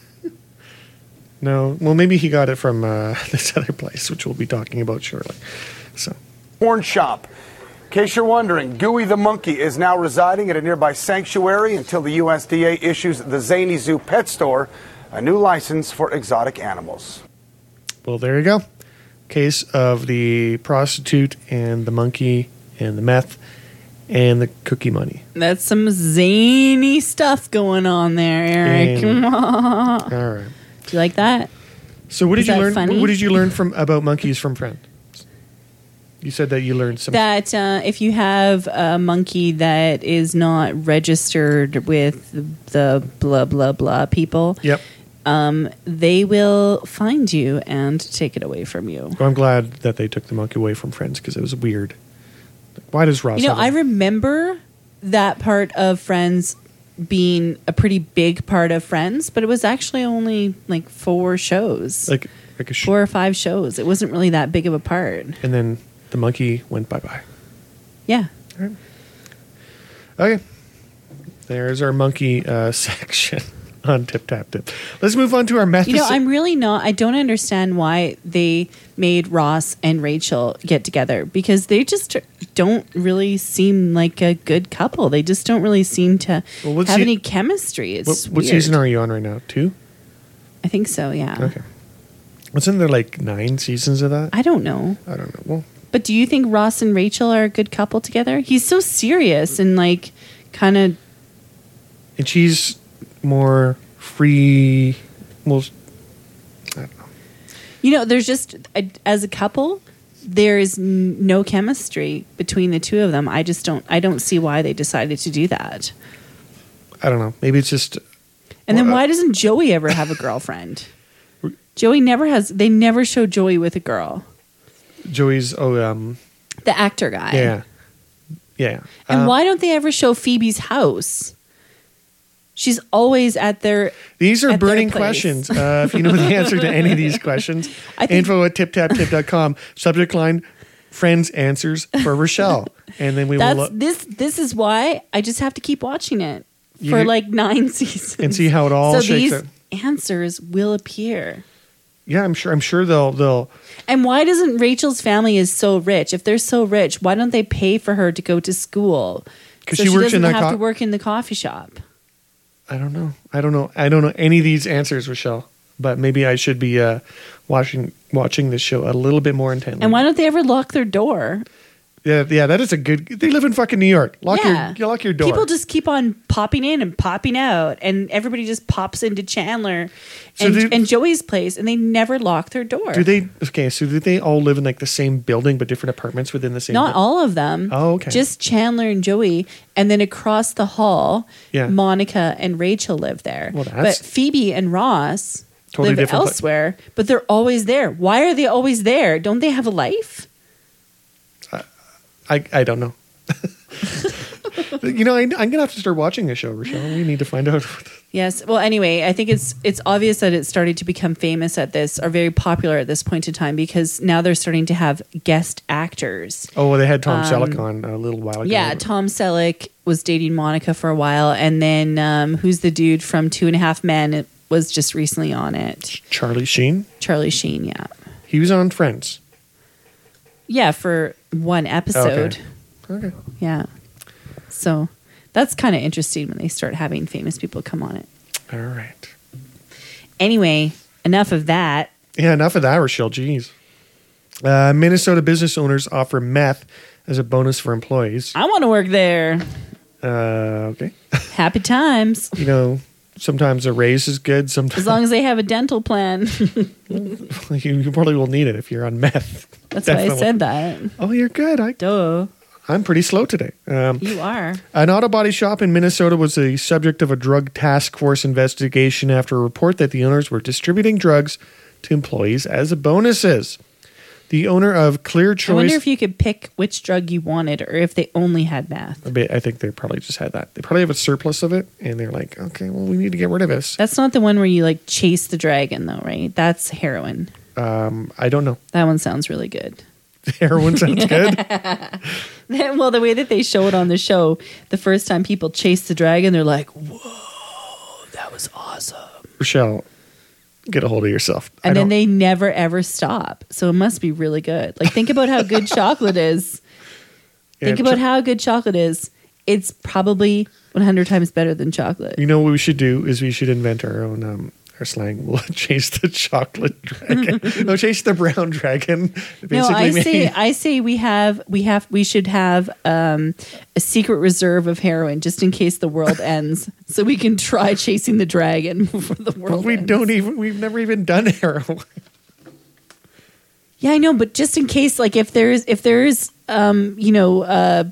Speaker 1: No. Well, maybe he got it from uh, this other place, which we'll be talking about shortly. So,
Speaker 4: Porn shop. In case you're wondering, Gooey the monkey is now residing at a nearby sanctuary until the U S D A issues the Zany Zoo Pet Store a new license for exotic animals.
Speaker 1: well, there you go. Case of the prostitute and the monkey and the meth and the cookie money.
Speaker 2: That's some zany stuff going on there, Eric.
Speaker 1: Zany.
Speaker 2: Do
Speaker 1: All right.
Speaker 2: you like that?
Speaker 1: So, what
Speaker 2: Is
Speaker 1: did you
Speaker 2: that
Speaker 1: learn?
Speaker 2: funny?
Speaker 1: What did you learn from about monkeys from Friends? You said that you learned some.
Speaker 2: That uh, if you have a monkey that is not registered with the blah blah blah people,
Speaker 1: Yep.
Speaker 2: um, they will find you and take it away from you.
Speaker 1: Well, I'm glad that they took the monkey away from Friends because it was weird. Why does Ross?
Speaker 2: You know,
Speaker 1: have a-
Speaker 2: I remember that part of Friends being a pretty big part of Friends, but it was actually only like four shows,
Speaker 1: like like a sh-
Speaker 2: four or five shows. It wasn't really that big of a part.
Speaker 1: and then the monkey went bye bye.
Speaker 2: Yeah.
Speaker 1: Okay, there's our monkey uh, section on Tip Tap Tip. Let's move on to our method.
Speaker 2: You know, I'm really not. I don't understand why they made Ross and Rachel get together because they just don't really seem like a good couple. They just don't really seem to
Speaker 1: Well, what
Speaker 2: have
Speaker 1: se-
Speaker 2: any chemistry. It's
Speaker 1: what, what
Speaker 2: weird.
Speaker 1: season are you on right now? Two.
Speaker 2: I think so. Yeah.
Speaker 1: Okay. Wasn't there like nine seasons of that?
Speaker 2: I don't know.
Speaker 1: I don't know. Well,
Speaker 2: But do you think Ross and Rachel are a good couple together? He's so serious and like kind of.
Speaker 1: and she's more free. Well, I don't know.
Speaker 2: You know, there's just as a couple, there is n- no chemistry between the two of them. I just don't. I don't see why they decided to do that.
Speaker 1: I don't know. Maybe it's just.
Speaker 2: And then
Speaker 1: Well, uh,
Speaker 2: why doesn't Joey ever have a girlfriend? Joey never has. They never show Joey with a girl.
Speaker 1: Joey's. Oh, um.
Speaker 2: The actor guy.
Speaker 1: Yeah. Yeah.
Speaker 2: And
Speaker 1: Um,
Speaker 2: why don't they ever show Phoebe's house? She's always at their.
Speaker 1: These are
Speaker 2: at their
Speaker 1: burning
Speaker 2: place.
Speaker 1: questions. Uh, if you know the answer to any of these questions,
Speaker 2: I think-
Speaker 1: info at tip tap tip dot com. Subject line: Friends answers for Rochelle, and then we
Speaker 2: That's
Speaker 1: will.
Speaker 2: this. This is why I just have to keep watching it
Speaker 1: You
Speaker 2: for
Speaker 1: get-
Speaker 2: like nine seasons
Speaker 1: and see how it all
Speaker 2: so
Speaker 1: shakes
Speaker 2: these
Speaker 1: out.
Speaker 2: answers will appear.
Speaker 1: Yeah, I'm sure. I'm sure they'll. They'll.
Speaker 2: And why doesn't Rachel's family is so rich? If they're so rich, why don't they pay for her to go to school?
Speaker 1: 'Cause
Speaker 2: so
Speaker 1: she
Speaker 2: she
Speaker 1: works
Speaker 2: doesn't
Speaker 1: in that
Speaker 2: have
Speaker 1: co-
Speaker 2: to work in the coffee shop.
Speaker 1: I don't know. I don't know. I don't know any of these answers, Rochelle. But maybe I should be uh, watching watching this show a little bit more intently.
Speaker 2: And why don't they ever lock their door?
Speaker 1: Yeah, yeah, that is a good. They live in fucking New York. Lock
Speaker 2: Yeah.
Speaker 1: your, you lock your door.
Speaker 2: People just keep on popping in and popping out, and everybody just pops into Chandler
Speaker 1: So
Speaker 2: and,
Speaker 1: they-
Speaker 2: and Joey's place, and they never lock their door.
Speaker 1: do they? Okay, so do they all live in like the same building but different apartments within the same?
Speaker 2: Not
Speaker 1: bu-
Speaker 2: all of them.
Speaker 1: Oh, okay.
Speaker 2: Just Chandler and Joey, and then across the hall,
Speaker 1: Yeah.
Speaker 2: Monica and Rachel live there.
Speaker 1: Well, that's-
Speaker 2: but Phoebe and Ross
Speaker 1: Totally
Speaker 2: live
Speaker 1: different pla-
Speaker 2: elsewhere, but they're always there. Why are they always there? Don't they have a life?
Speaker 1: I I don't know. You know, I, I'm gonna have to start watching this show, Rochelle. We need to find out.
Speaker 2: Yes. Well, anyway, I think it's it's obvious that it's starting to become famous at this, or very popular at this point in time, because now they're starting to have guest actors.
Speaker 1: Oh, well, they had Tom Selleck on a little while ago.
Speaker 2: Um, Yeah, Tom Selleck was dating Monica for a while, and then um, who's the dude from Two and a Half Men? It was just recently on it.
Speaker 1: Charlie Sheen.
Speaker 2: Charlie Sheen. Yeah.
Speaker 1: He was on Friends.
Speaker 2: Yeah, for one episode.
Speaker 1: Okay. Okay.
Speaker 2: Yeah. So that's kind of interesting when they start having famous people come on it.
Speaker 1: All right.
Speaker 2: Anyway, enough of that.
Speaker 1: Yeah, enough of that, Rochelle. Jeez. Uh, Minnesota business owners offer meth as a bonus for employees.
Speaker 2: I want to work there.
Speaker 1: Uh, okay.
Speaker 2: Happy times.
Speaker 1: You know, sometimes a raise is good. Sometimes
Speaker 2: As long as they have a dental plan.
Speaker 1: you, you probably will need it if you're on meth.
Speaker 2: That's why I
Speaker 1: Definitely.
Speaker 2: said that.
Speaker 1: Oh, you're good. I,
Speaker 2: Duh.
Speaker 1: I'm pretty slow today. Um,
Speaker 2: You are.
Speaker 1: An auto body shop in Minnesota was the subject of a drug task force investigation after a report that the owners were distributing drugs to employees as bonuses. The owner of Clear
Speaker 2: I wonder
Speaker 1: Choice,
Speaker 2: if you could pick which drug you wanted, or if they only had meth.
Speaker 1: I bet- I think they probably just had that. They probably have a surplus of it, and they're like, okay, well, we need to get rid of this.
Speaker 2: That's not the one where you like chase the dragon, though, right? That's heroin.
Speaker 1: Um, I don't know.
Speaker 2: That one sounds really good.
Speaker 1: Heroin sounds good.
Speaker 2: Well, the way that they show it on the show, the first time people chase the dragon, they're like, "Whoa, that was awesome!"
Speaker 1: Rochelle, get a hold of yourself. I
Speaker 2: And then
Speaker 1: don't-
Speaker 2: they never ever stop. So it must be really good. Like, think about how good chocolate is.
Speaker 1: Yeah,
Speaker 2: Think about
Speaker 1: cho-
Speaker 2: how good chocolate is. It's probably one hundred times better than chocolate.
Speaker 1: You know what we should do is we should invent our own um, our slang. We'll chase the chocolate dragon. No, chase the brown dragon.
Speaker 2: No, I
Speaker 1: Basically,
Speaker 2: say
Speaker 1: maybe-
Speaker 2: I say we have we have we should have um, a secret reserve of heroin just in case the world ends, so we can try chasing the dragon before the
Speaker 1: But
Speaker 2: world.
Speaker 1: we
Speaker 2: ends.
Speaker 1: don't even. We've never even done heroin.
Speaker 2: Yeah, I know, but just in case, like if there's if there's um, you know a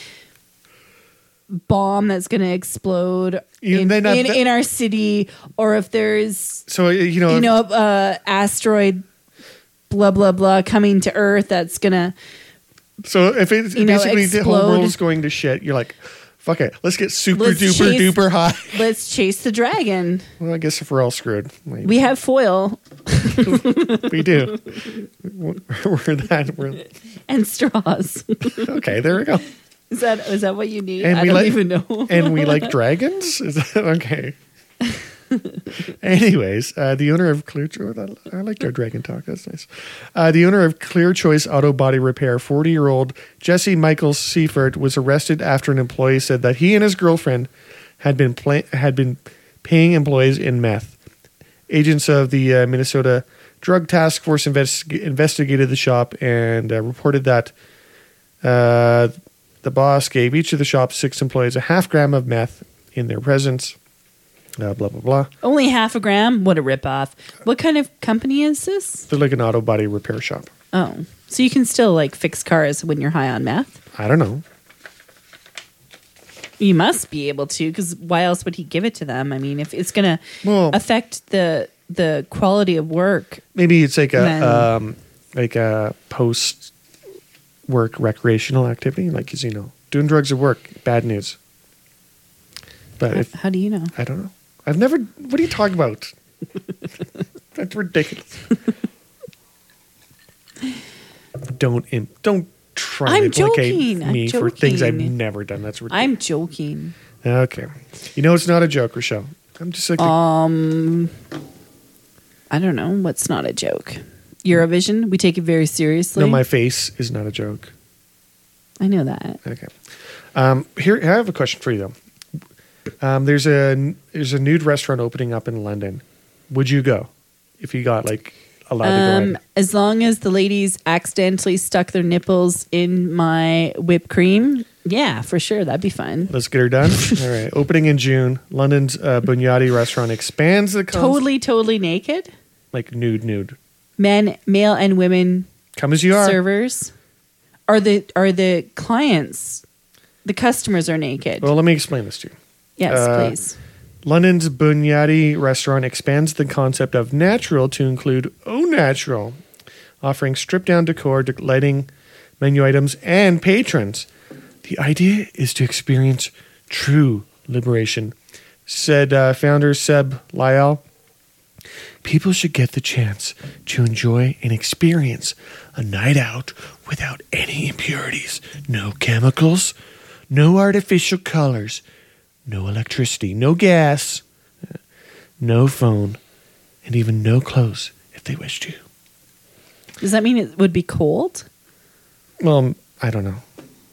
Speaker 2: bomb that's going to explode
Speaker 1: You-
Speaker 2: in,
Speaker 1: then that-
Speaker 2: in,
Speaker 1: that-
Speaker 2: in our city, or if there's
Speaker 1: So you know,
Speaker 2: you know uh, asteroid blah blah blah coming to Earth that's gonna.
Speaker 1: so if it's
Speaker 2: you know,
Speaker 1: basically the whole
Speaker 2: explode.
Speaker 1: world is going to shit, you're like, fuck it, let's get super
Speaker 2: Let's
Speaker 1: duper
Speaker 2: chase-
Speaker 1: duper high.
Speaker 2: Let's chase the dragon.
Speaker 1: Well, I guess if we're all screwed, maybe.
Speaker 2: We have foil
Speaker 1: we do. We're that. We're
Speaker 2: and straws.
Speaker 1: okay. There we go.
Speaker 2: Is that is that what you need?
Speaker 1: And
Speaker 2: I
Speaker 1: we
Speaker 2: don't
Speaker 1: like-
Speaker 2: even know.
Speaker 1: And we like dragons. Is that okay? Anyways, uh, the owner of Clear Choice, I like our dragon talk. That's nice. Uh, the owner of Clear Choice Auto Body Repair, forty-year-old Jesse Michael Seifert, was arrested after an employee said that he and his girlfriend had been play- had been paying employees in meth. Agents of the uh, Minnesota Drug Task Force invest- investigated the shop and uh, reported that uh, the boss gave each of the shop's six employees a half gram of meth in their presence. Uh, blah, blah, blah.
Speaker 2: Only half a gram. What a ripoff. What kind of company is this?
Speaker 1: They're like an auto body repair shop.
Speaker 2: Oh, so you can still like fix cars when you're high on meth?
Speaker 1: I don't know.
Speaker 2: You must be able to, because why else would he give it to them? I mean, if it's going to
Speaker 1: Well-
Speaker 2: affect the the quality of work,
Speaker 1: Maybe it's like a
Speaker 2: Then-
Speaker 1: um, like a post work recreational activity, like 'cause, you know, doing drugs at work, bad news. But if
Speaker 2: how do you know?
Speaker 1: I don't know, I've never. What are you talking about? That's ridiculous. don't im- don't try
Speaker 2: I'm
Speaker 1: to implicate
Speaker 2: joking. I'm
Speaker 1: me for things I've
Speaker 2: joking.
Speaker 1: never done. That's ridiculous.
Speaker 2: I'm joking.
Speaker 1: Okay. You know, it's not a joke, Rochelle. I'm just like,
Speaker 2: Um, I don't know. What's not a joke? Eurovision. We take it very seriously.
Speaker 1: no, my face is not a joke.
Speaker 2: I know that.
Speaker 1: Okay. Um, here, I have a question for you, though. Um, there's a there's a nude restaurant opening up in London. Would you go if you got like allowed to go in?
Speaker 2: Um, as long as the ladies accidentally stuck their nipples in my whipped cream, yeah, for sure, that'd be fun.
Speaker 1: Let's get her done. All right. Opening in June, London's uh, Bunyadi restaurant expands the concept.
Speaker 2: Totally, totally naked.
Speaker 1: Like nude, nude.
Speaker 2: Men, male, and women.
Speaker 1: Come as you are.
Speaker 2: Servers. Are the are the clients? The customers are naked.
Speaker 1: Well, let me explain this to you.
Speaker 2: Yes,
Speaker 1: uh,
Speaker 2: please.
Speaker 1: London's Bunyadi restaurant expands the concept of natural to include au natural, offering stripped-down decor, lighting, menu items, and patrons. The idea is to experience true liberation, said uh, founder Seb Lyall. People should get the chance to enjoy and experience a night out without any impurities, no chemicals, no artificial colors, no electricity, no gas, no phone, and even no clothes if they wish to.
Speaker 2: Does that mean it would be cold?
Speaker 1: Well, I don't know.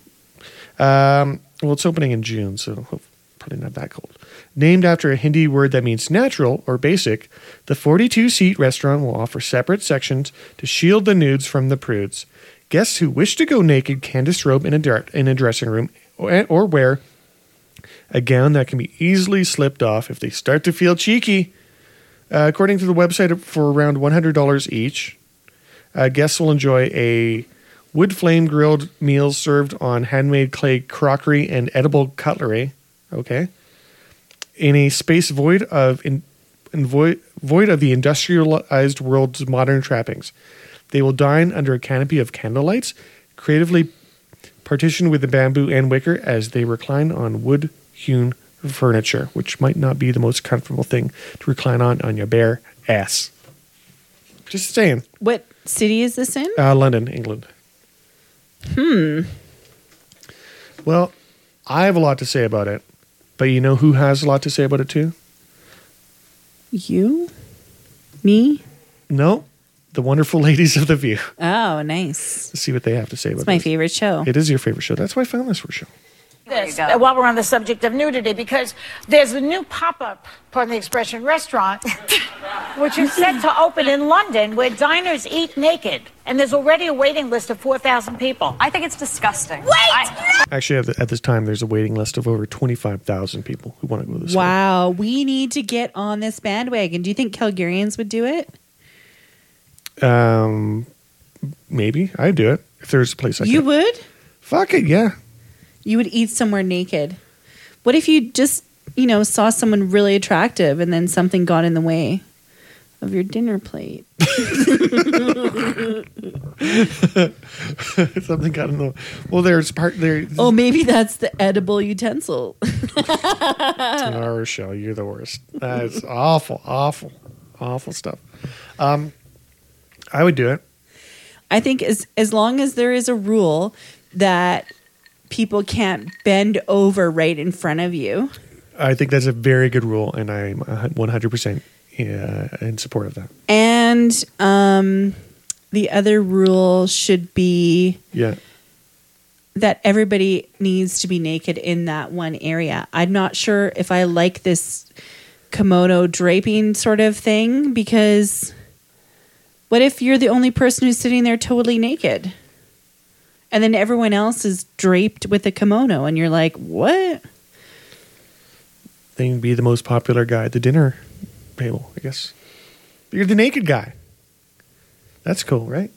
Speaker 1: Um, well, it's opening in June, so probably not that cold. Named after a Hindi word that means natural or basic, the forty-two seat restaurant will offer separate sections to shield the nudes from the prudes. Guests who wish to go naked can disrobe in a, dar- in a dressing room or, or wear a gown that can be easily slipped off if they start to feel cheeky. Uh, according to the website, for around one hundred dollars each, uh, guests will enjoy a wood flame grilled meals served on handmade clay crockery and edible cutlery. Okay. In a space void of in, in void, void of the industrialized world's modern trappings. They will dine under a canopy of candlelights, creatively partitioned with the bamboo and wicker as they recline on wood-hewn furniture, which might not be the most comfortable thing to recline on on your bare ass. Just saying.
Speaker 2: What city is this in?
Speaker 1: Uh, London, England.
Speaker 2: Hmm.
Speaker 1: Well, I have a lot to say about it, but you know who has a lot to say about it too?
Speaker 2: You? Me?
Speaker 1: No, the wonderful ladies of The View.
Speaker 2: Oh, nice.
Speaker 1: Let's see what they have to say about
Speaker 2: It's my
Speaker 1: this.
Speaker 2: favorite show.
Speaker 1: It is your favorite show. That's why I found this for a show.
Speaker 6: This, uh, while we're on the subject of nudity, because there's a new pop-up, pardon the expression, restaurant, which is set to open in London, where diners eat naked, and there's already a waiting list of four thousand people.
Speaker 7: I think it's disgusting.
Speaker 6: Wait!
Speaker 7: I,
Speaker 1: Actually, at, the, at this time, there's a waiting list of over twenty-five thousand people who want to go to this.
Speaker 2: Wow, we need to get on this bandwagon. Do you think Calgarians would do it?
Speaker 1: Show. Um, maybe I'd do it if there's a place like
Speaker 2: You
Speaker 1: that.
Speaker 2: would?
Speaker 1: Fuck it, yeah.
Speaker 2: You would eat somewhere naked. What if you just, you know, saw someone really attractive and then something got in the way of your dinner plate?
Speaker 1: Something got in the. Well, there's part there.
Speaker 2: Oh, maybe that's the edible utensil.
Speaker 1: Oh, Rochelle, you're the worst. That's awful, awful, awful stuff. Um, I would do it.
Speaker 2: I think as as long as there is a rule that people can't bend over right in front of you.
Speaker 1: I think that's a very good rule, and I'm one hundred percent in support of that.
Speaker 2: And um, the other rule should be
Speaker 1: Yeah.
Speaker 2: that everybody needs to be naked in that one area. I'm not sure if I like this kimono draping sort of thing, because what if you're the only person who's sitting there totally naked? And then everyone else is draped with a kimono, and you're like, what?
Speaker 1: Then you'd be the most popular guy at the dinner table, I guess. You're the naked guy. That's cool, right?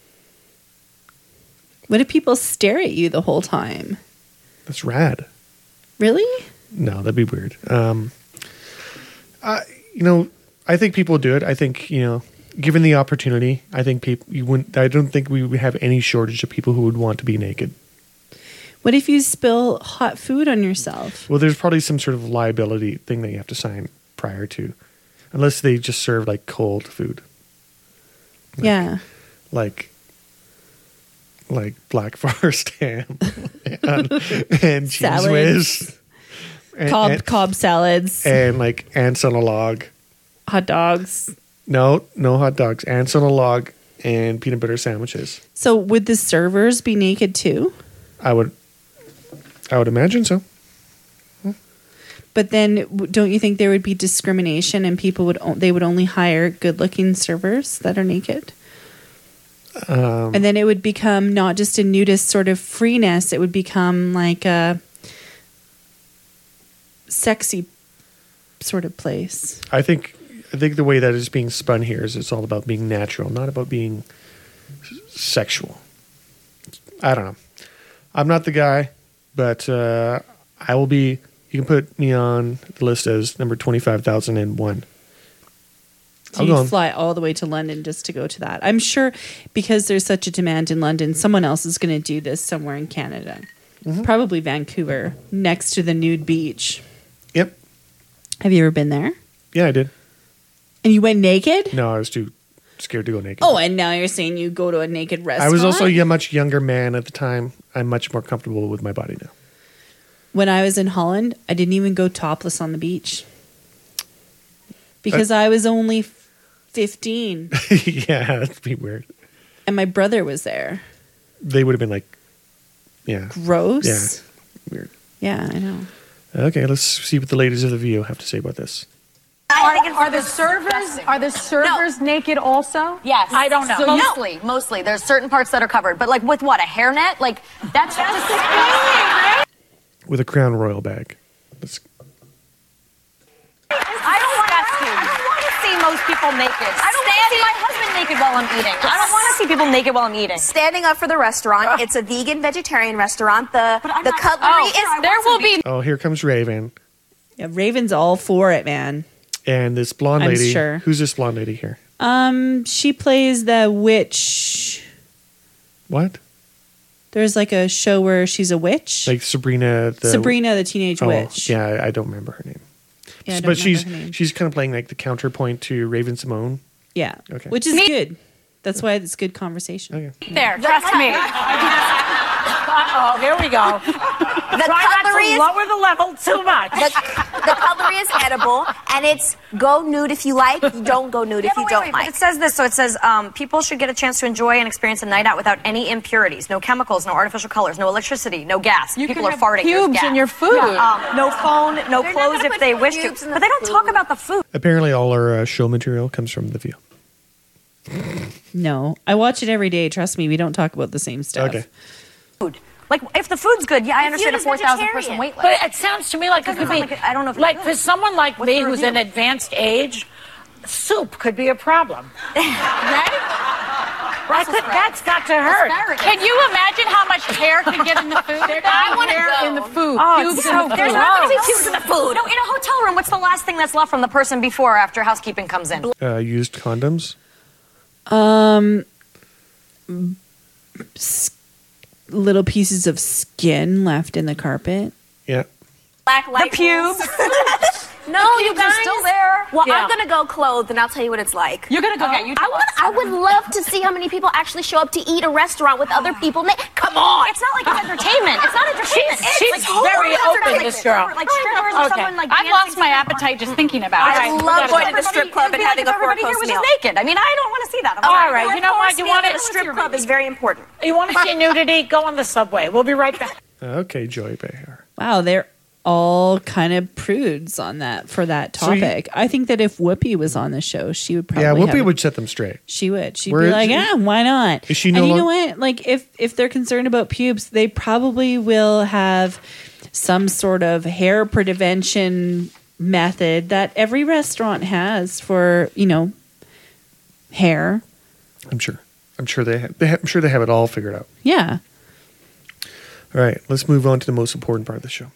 Speaker 2: What if people stare at you the whole time?
Speaker 1: That's rad.
Speaker 2: Really?
Speaker 1: No, that'd be weird. Um, uh, you know, I think people do it. I think, you know, given the opportunity, I think people you wouldn't. I don't think we would have any shortage of people who would want to be naked.
Speaker 2: What if you spill hot food on yourself?
Speaker 1: Well, there's probably some sort of liability thing that you have to sign prior to, unless they just serve like cold food. Like,
Speaker 2: yeah.
Speaker 1: Like, like Black Forest ham and, and cheese
Speaker 2: Salads.
Speaker 1: whiz, and,
Speaker 2: Cob
Speaker 1: and,
Speaker 2: cob salads,
Speaker 1: and like ants on a log.
Speaker 2: hot dogs.
Speaker 1: No, no hot dogs. Ants on a log and peanut butter sandwiches.
Speaker 2: So would the servers be naked too?
Speaker 1: I would, I would imagine so.
Speaker 2: But then, w- don't you think there would be discrimination, and people would o- they would only hire good-looking servers that are naked?
Speaker 1: Um,
Speaker 2: And then it would become not just a nudist sort of freeness; it would become like a sexy sort of place.
Speaker 1: I think I think the way that is being spun here is it's all about being natural, not about being s- sexual. I don't know. I'm not the guy, but uh, I will be. You can put me on the list as number twenty-five thousand and one.
Speaker 2: So
Speaker 1: I'll
Speaker 2: you'd
Speaker 1: go on.
Speaker 2: fly all the way to London just to go to that. I'm sure because there's such a demand in London, someone else is going to do this somewhere in Canada.
Speaker 1: Mm-hmm.
Speaker 2: Probably Vancouver, next to the nude beach.
Speaker 1: Yep.
Speaker 2: Have you ever been there?
Speaker 1: Yeah, I did.
Speaker 2: And you went naked?
Speaker 1: No, I was too scared to go naked.
Speaker 2: Oh, and now you're saying you go to a naked restaurant?
Speaker 1: I was also a much younger man at the time. I'm much more comfortable with my body now.
Speaker 2: When I was in Holland, I didn't even go topless on the beach. Because I was only fifteen.
Speaker 1: Yeah, that'd be weird.
Speaker 2: And my brother was there.
Speaker 1: They would have been like, yeah.
Speaker 2: Gross.
Speaker 1: Yeah. Weird.
Speaker 2: Yeah, I know.
Speaker 1: Okay, let's see what the ladies of the View have to say about this.
Speaker 7: Are, are the servers are the servers naked also?
Speaker 8: Yes.
Speaker 6: I don't know.
Speaker 8: So
Speaker 6: No.
Speaker 8: mostly, mostly. There's certain parts that are covered, but like with what? A hairnet? Like that's
Speaker 1: With a Crown Royal bag. That's,
Speaker 8: I don't want to. I don't want to see most people naked. I don't want to see my husband naked while I'm eating. I don't want to see people naked while I'm eating.
Speaker 9: Standing up for the restaurant. It's a vegan vegetarian restaurant. The
Speaker 8: But I'm
Speaker 9: the
Speaker 8: not-
Speaker 9: cutlery
Speaker 8: oh,
Speaker 9: is
Speaker 8: there will be.
Speaker 1: oh, here comes Raven.
Speaker 2: Yeah, Raven's all for it, man.
Speaker 1: And this blonde
Speaker 2: I'm
Speaker 1: lady.
Speaker 2: sure.
Speaker 1: Who's this blonde lady here?
Speaker 2: Um, she plays the witch.
Speaker 1: What?
Speaker 2: There's like a show where she's a witch.
Speaker 1: Like Sabrina the
Speaker 2: Sabrina the Teenage
Speaker 1: oh,
Speaker 2: Witch.
Speaker 1: Yeah, I- I don't remember her name.
Speaker 2: Yeah, I don't
Speaker 1: but she's
Speaker 2: remember her name.
Speaker 1: she's kind of playing like the counterpoint to Raven Simone.
Speaker 2: Yeah.
Speaker 1: Okay.
Speaker 2: Which is good. That's why it's good conversation.
Speaker 1: Okay.
Speaker 6: There, trust me. Uh-oh, here we go.
Speaker 9: the
Speaker 6: Try not
Speaker 9: cutlery
Speaker 6: to
Speaker 9: is
Speaker 6: lower the level too much.
Speaker 9: the, the cutlery is edible, and it's go nude if you like. Don't go nude if you don't like.
Speaker 8: It says this, so it says um, people should get a chance to enjoy and experience a night out without any impurities, no chemicals, no artificial colors, no electricity, no gas.
Speaker 7: You
Speaker 8: people
Speaker 7: can
Speaker 8: are
Speaker 7: have
Speaker 8: farting. there's
Speaker 7: pubes
Speaker 8: gas.
Speaker 7: in your food.
Speaker 8: Yeah, um, no phone, no
Speaker 9: They're not
Speaker 8: clothes
Speaker 9: gonna
Speaker 8: if
Speaker 9: put
Speaker 8: they wish to.
Speaker 9: pubes in the
Speaker 8: But they don't talk
Speaker 9: food.
Speaker 8: about the food.
Speaker 1: Apparently, all our uh, show material comes from The View.
Speaker 2: No. I watch it every day. Trust me, we don't talk about the same stuff.
Speaker 1: Okay.
Speaker 8: Food. Like if the food's good, yeah, I understand a
Speaker 9: food is
Speaker 8: four thousand person
Speaker 9: vegetarian.
Speaker 8: wait list.
Speaker 6: But it sounds to me like it could be.
Speaker 8: Doesn't sound like it- I don't know if it's
Speaker 6: like
Speaker 8: good.
Speaker 6: for someone like
Speaker 8: What's
Speaker 6: me
Speaker 8: the
Speaker 6: who's
Speaker 8: review?
Speaker 6: an advanced age, soup could be a problem. I could, that's got to hurt.
Speaker 8: Asparagus.
Speaker 6: Can you imagine how much hair could get in the food?
Speaker 7: I want to in the food.
Speaker 8: Oh,
Speaker 7: Pubes
Speaker 8: it's
Speaker 7: in
Speaker 8: so
Speaker 7: the
Speaker 8: there's
Speaker 7: food.
Speaker 8: not going to be pubes in the food. No, in a hotel room, what's the last thing that's left from the person before after housekeeping comes in?
Speaker 1: Uh, used condoms.
Speaker 2: Um, s- little pieces of skin left in the carpet.
Speaker 1: Yeah.
Speaker 9: Black
Speaker 8: The
Speaker 9: light
Speaker 8: pubes.
Speaker 9: No, you
Speaker 8: pubes are
Speaker 9: guys.
Speaker 8: still there.
Speaker 9: Well,
Speaker 6: Yeah.
Speaker 9: I'm gonna go clothed, and I'll tell you what it's like.
Speaker 7: You're gonna go. Okay, you
Speaker 9: I would, I would love to see how many people actually show up to eat a restaurant with other people. Na- Come on!
Speaker 8: It's not like it's entertainment. It's not entertainment.
Speaker 6: She's-
Speaker 8: it's
Speaker 6: she's
Speaker 8: like total
Speaker 6: very
Speaker 8: entertainment.
Speaker 6: open,
Speaker 8: Like
Speaker 6: this girl.
Speaker 8: Like strippers or
Speaker 6: Okay.
Speaker 8: someone like
Speaker 7: I've
Speaker 8: dancing
Speaker 7: lost my
Speaker 8: to-
Speaker 7: appetite just thinking about it.
Speaker 9: I
Speaker 6: right,
Speaker 9: love
Speaker 6: we
Speaker 9: going
Speaker 6: gotta
Speaker 9: to the strip club and
Speaker 8: It'd be like
Speaker 9: having
Speaker 8: if
Speaker 9: a
Speaker 8: everybody
Speaker 9: four-course
Speaker 8: here was
Speaker 9: meal.
Speaker 8: just naked. I mean, I don't want to see that. I'm
Speaker 6: All
Speaker 8: sorry.
Speaker 6: right, you know what? You want
Speaker 9: at
Speaker 6: to
Speaker 9: a strip club is very important.
Speaker 6: You want to see nudity? Go on the subway. We'll be right back.
Speaker 1: Okay, Joey Behar.
Speaker 2: Wow, they're all kind of prudes on that for that
Speaker 1: So you-
Speaker 2: topic. I think that if Whoopi was on the show, she would probably
Speaker 1: Yeah, Whoopi
Speaker 2: have a-
Speaker 1: would set them straight.
Speaker 2: She would. She'd
Speaker 1: Where
Speaker 2: be
Speaker 1: is
Speaker 2: like,
Speaker 1: she?
Speaker 2: "Yeah, why not?"
Speaker 1: Is she
Speaker 2: and
Speaker 1: no
Speaker 2: you
Speaker 1: long-
Speaker 2: know what? Like, if if they're concerned about pubes, they probably will have some sort of hair prevention method that every restaurant has for you know hair.
Speaker 1: I'm sure. I'm sure they. Ha- they ha- I'm sure they have it all figured out.
Speaker 2: Yeah.
Speaker 1: All right, let's move on to the most important part of the show.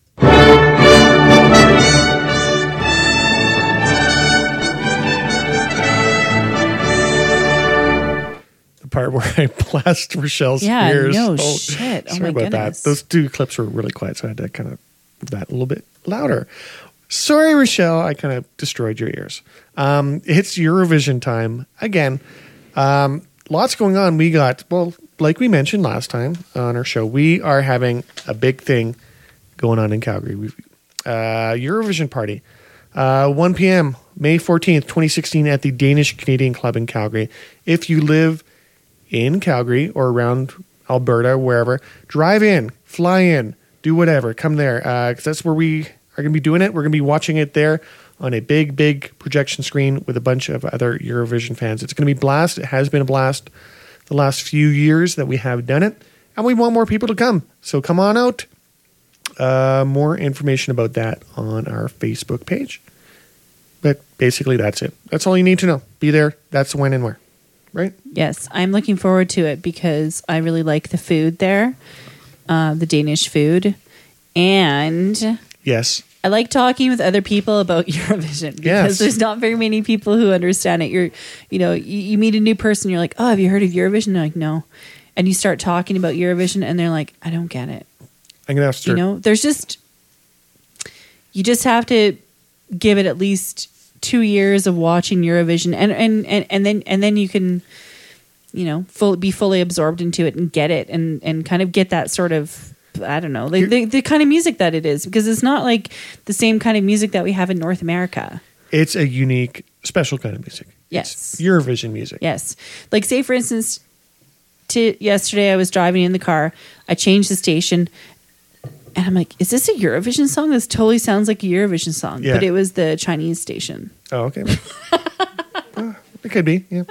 Speaker 1: The part where I blast Rochelle
Speaker 2: Yeah,
Speaker 1: Spears.
Speaker 2: no shit. Oh
Speaker 1: sorry
Speaker 2: my
Speaker 1: about
Speaker 2: goodness.
Speaker 1: that. Those two clips were really quiet, so I had to kind of move that a little bit louder. Sorry, Rochelle. I kind of destroyed your ears. Um, it's Eurovision time again. Um, lots going on. We got, well, like we mentioned last time on our show, we are having a big thing going on in Calgary. We've uh, Eurovision party, uh, one p.m. May fourteenth, twenty sixteen, at the Danish Canadian Club in Calgary. If you live in Calgary or around Alberta, wherever, drive in, fly in, do whatever, come there, because that's where we are going to be doing it. We're going to be watching it there on a big, big projection screen with a bunch of other Eurovision fans. It's going to be a blast. It has been a blast the last few years that we have done it, and we want more people to come. So come on out. Uh, more information about that on our Facebook page. But basically, that's it. That's all you need to know. Be there. That's when and where. Right?
Speaker 2: Yes, I'm looking forward to it because I really like the food there, uh, the Danish food, and
Speaker 1: yes,
Speaker 2: I like talking with other people about Eurovision because
Speaker 1: Yes.
Speaker 2: there's not very many people who understand it. You're, you know, you, you meet a new person, you're like, oh, have you heard of Eurovision? They're like, no, and you start talking about Eurovision, and they're like, I don't get it.
Speaker 1: I'm gonna have to start.
Speaker 2: You know, there's just you just have to give it at least two years of watching Eurovision, and and, and, and then and then you can, you know, full, be fully absorbed into it and get it, and, and kind of get that sort of, I don't know, like the, the kind of music that it is, because it's not like the same kind of music that we have in North America.
Speaker 1: It's a unique, special kind of music.
Speaker 2: Yes,
Speaker 1: it's Eurovision music.
Speaker 2: Yes, like say for instance, to yesterday I was driving in the car, I changed the station. And I'm like, is this a Eurovision song? This totally sounds like a Eurovision song.
Speaker 1: Yeah.
Speaker 2: But it was the Chinese station.
Speaker 1: Oh, okay. uh, it could be, yeah.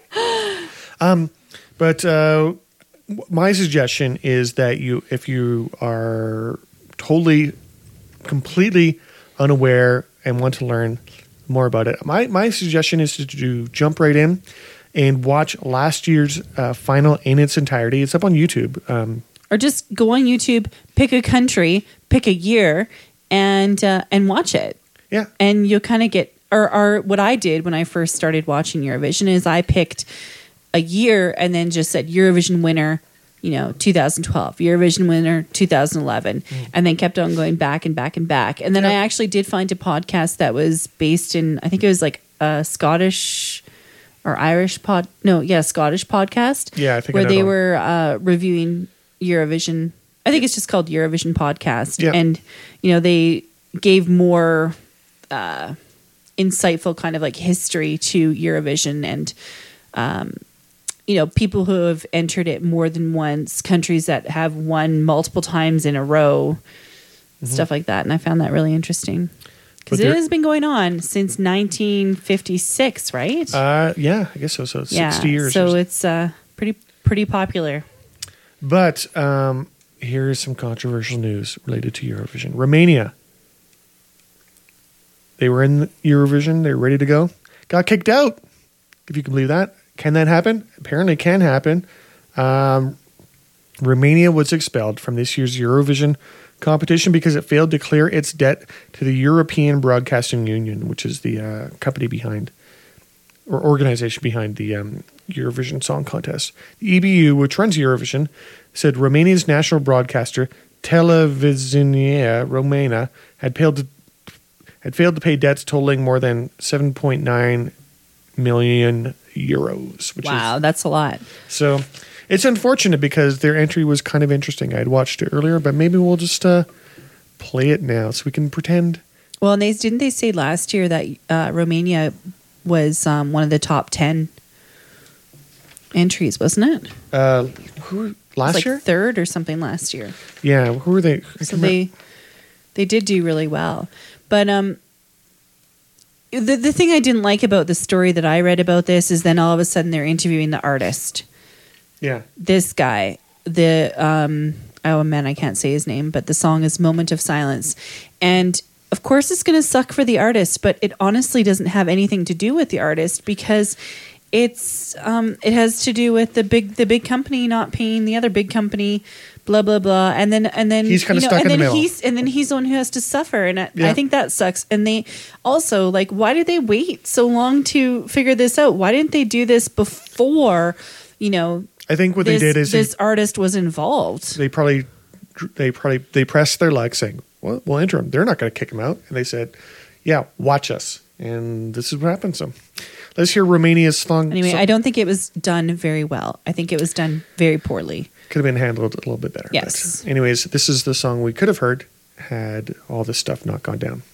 Speaker 1: Um, but uh, my suggestion is that you, if you are totally, completely unaware and want to learn more about it, my my suggestion is to do jump right in and watch last year's uh, final in its entirety. It's up on YouTube. Um,
Speaker 2: Or just go on YouTube, pick a country, pick a year, and uh, and watch it.
Speaker 1: Yeah.
Speaker 2: And you'll kind of get, or, or what I did when I first started watching Eurovision is I picked a year and then just said Eurovision winner, you know, two thousand twelve, Eurovision winner, two thousand eleven, mm. and then kept on going back and back and back. And then yeah. I actually did find a podcast that was based in, I think it was like a Scottish or Irish pod, no, yeah, Scottish podcast.
Speaker 1: Yeah, I think
Speaker 2: where
Speaker 1: I know
Speaker 2: they
Speaker 1: that.
Speaker 2: were uh, reviewing Eurovision. I think it's just called Eurovision Podcast.
Speaker 1: Yeah.
Speaker 2: And, you know, they gave more uh, insightful kind of like history to Eurovision and, um, you know, people who have entered it more than once, countries that have won multiple times in a row, mm-hmm. stuff like that. And I found that really interesting. Because it has been going on since nineteen fifty-six, right?
Speaker 1: Uh, yeah, I guess so. So
Speaker 2: yeah,
Speaker 1: sixty years.
Speaker 2: So it's uh, pretty pretty popular.
Speaker 1: But um, here is some controversial news related to Eurovision. Romania. They were in Eurovision. They were ready to go. Got kicked out. If you can believe that. Can that happen? Apparently can happen. Um, Romania was expelled from this year's Eurovision competition because it failed to clear its debt to the European Broadcasting Union, which is the uh, company behind, or organization behind the um, Eurovision Song Contest. The E B U, which runs Eurovision, said Romania's national broadcaster, Televiziunea Romana, had failed to had failed to pay debts totaling more than seven point nine million euros. Which
Speaker 2: wow,
Speaker 1: is,
Speaker 2: that's a lot.
Speaker 1: So it's unfortunate because their entry was kind of interesting. I had watched it earlier, but maybe we'll just uh, play it now so we can pretend.
Speaker 2: Well, and they didn't they say last year that uh, Romania was um, one of the top ten entries, wasn't it?
Speaker 1: Uh, who last
Speaker 2: it was like
Speaker 1: year?
Speaker 2: Third or something last year.
Speaker 1: Yeah, who were they? I
Speaker 2: So
Speaker 1: can
Speaker 2: they they did do really well, but um, the the thing I didn't like about the story that I read about this is then all of a sudden they're interviewing the artist.
Speaker 1: Yeah,
Speaker 2: this guy, the um, oh man, I can't say his name, but the song is "Moment of Silence," and of course it's going to suck for the artist, but it honestly doesn't have anything to do with the artist because it's um, it has to do with the big the big company not paying the other big company, blah blah blah, and then and then
Speaker 1: He's kinda
Speaker 2: you know,
Speaker 1: stuck
Speaker 2: and
Speaker 1: in the
Speaker 2: then
Speaker 1: middle.
Speaker 2: he's and then he's the one who has to suffer, and I,
Speaker 1: Yeah.
Speaker 2: I think that sucks. And they also like, why did they wait so long to figure this out? Why didn't they do this before? You know,
Speaker 1: I think what
Speaker 2: this,
Speaker 1: they did is
Speaker 2: this artist was involved.
Speaker 1: they probably they probably they pressed their luck saying, well, we'll enter him. They're not going to kick him out. And they said, yeah, watch us. And this is what happened. So let's hear Romania's song.
Speaker 2: Anyway,
Speaker 1: So-
Speaker 2: I don't think it was done very well. I think it was done very poorly.
Speaker 1: could have been handled a little bit better.
Speaker 2: Yes.
Speaker 1: But anyways, this is the song we could have heard had all this stuff not gone down.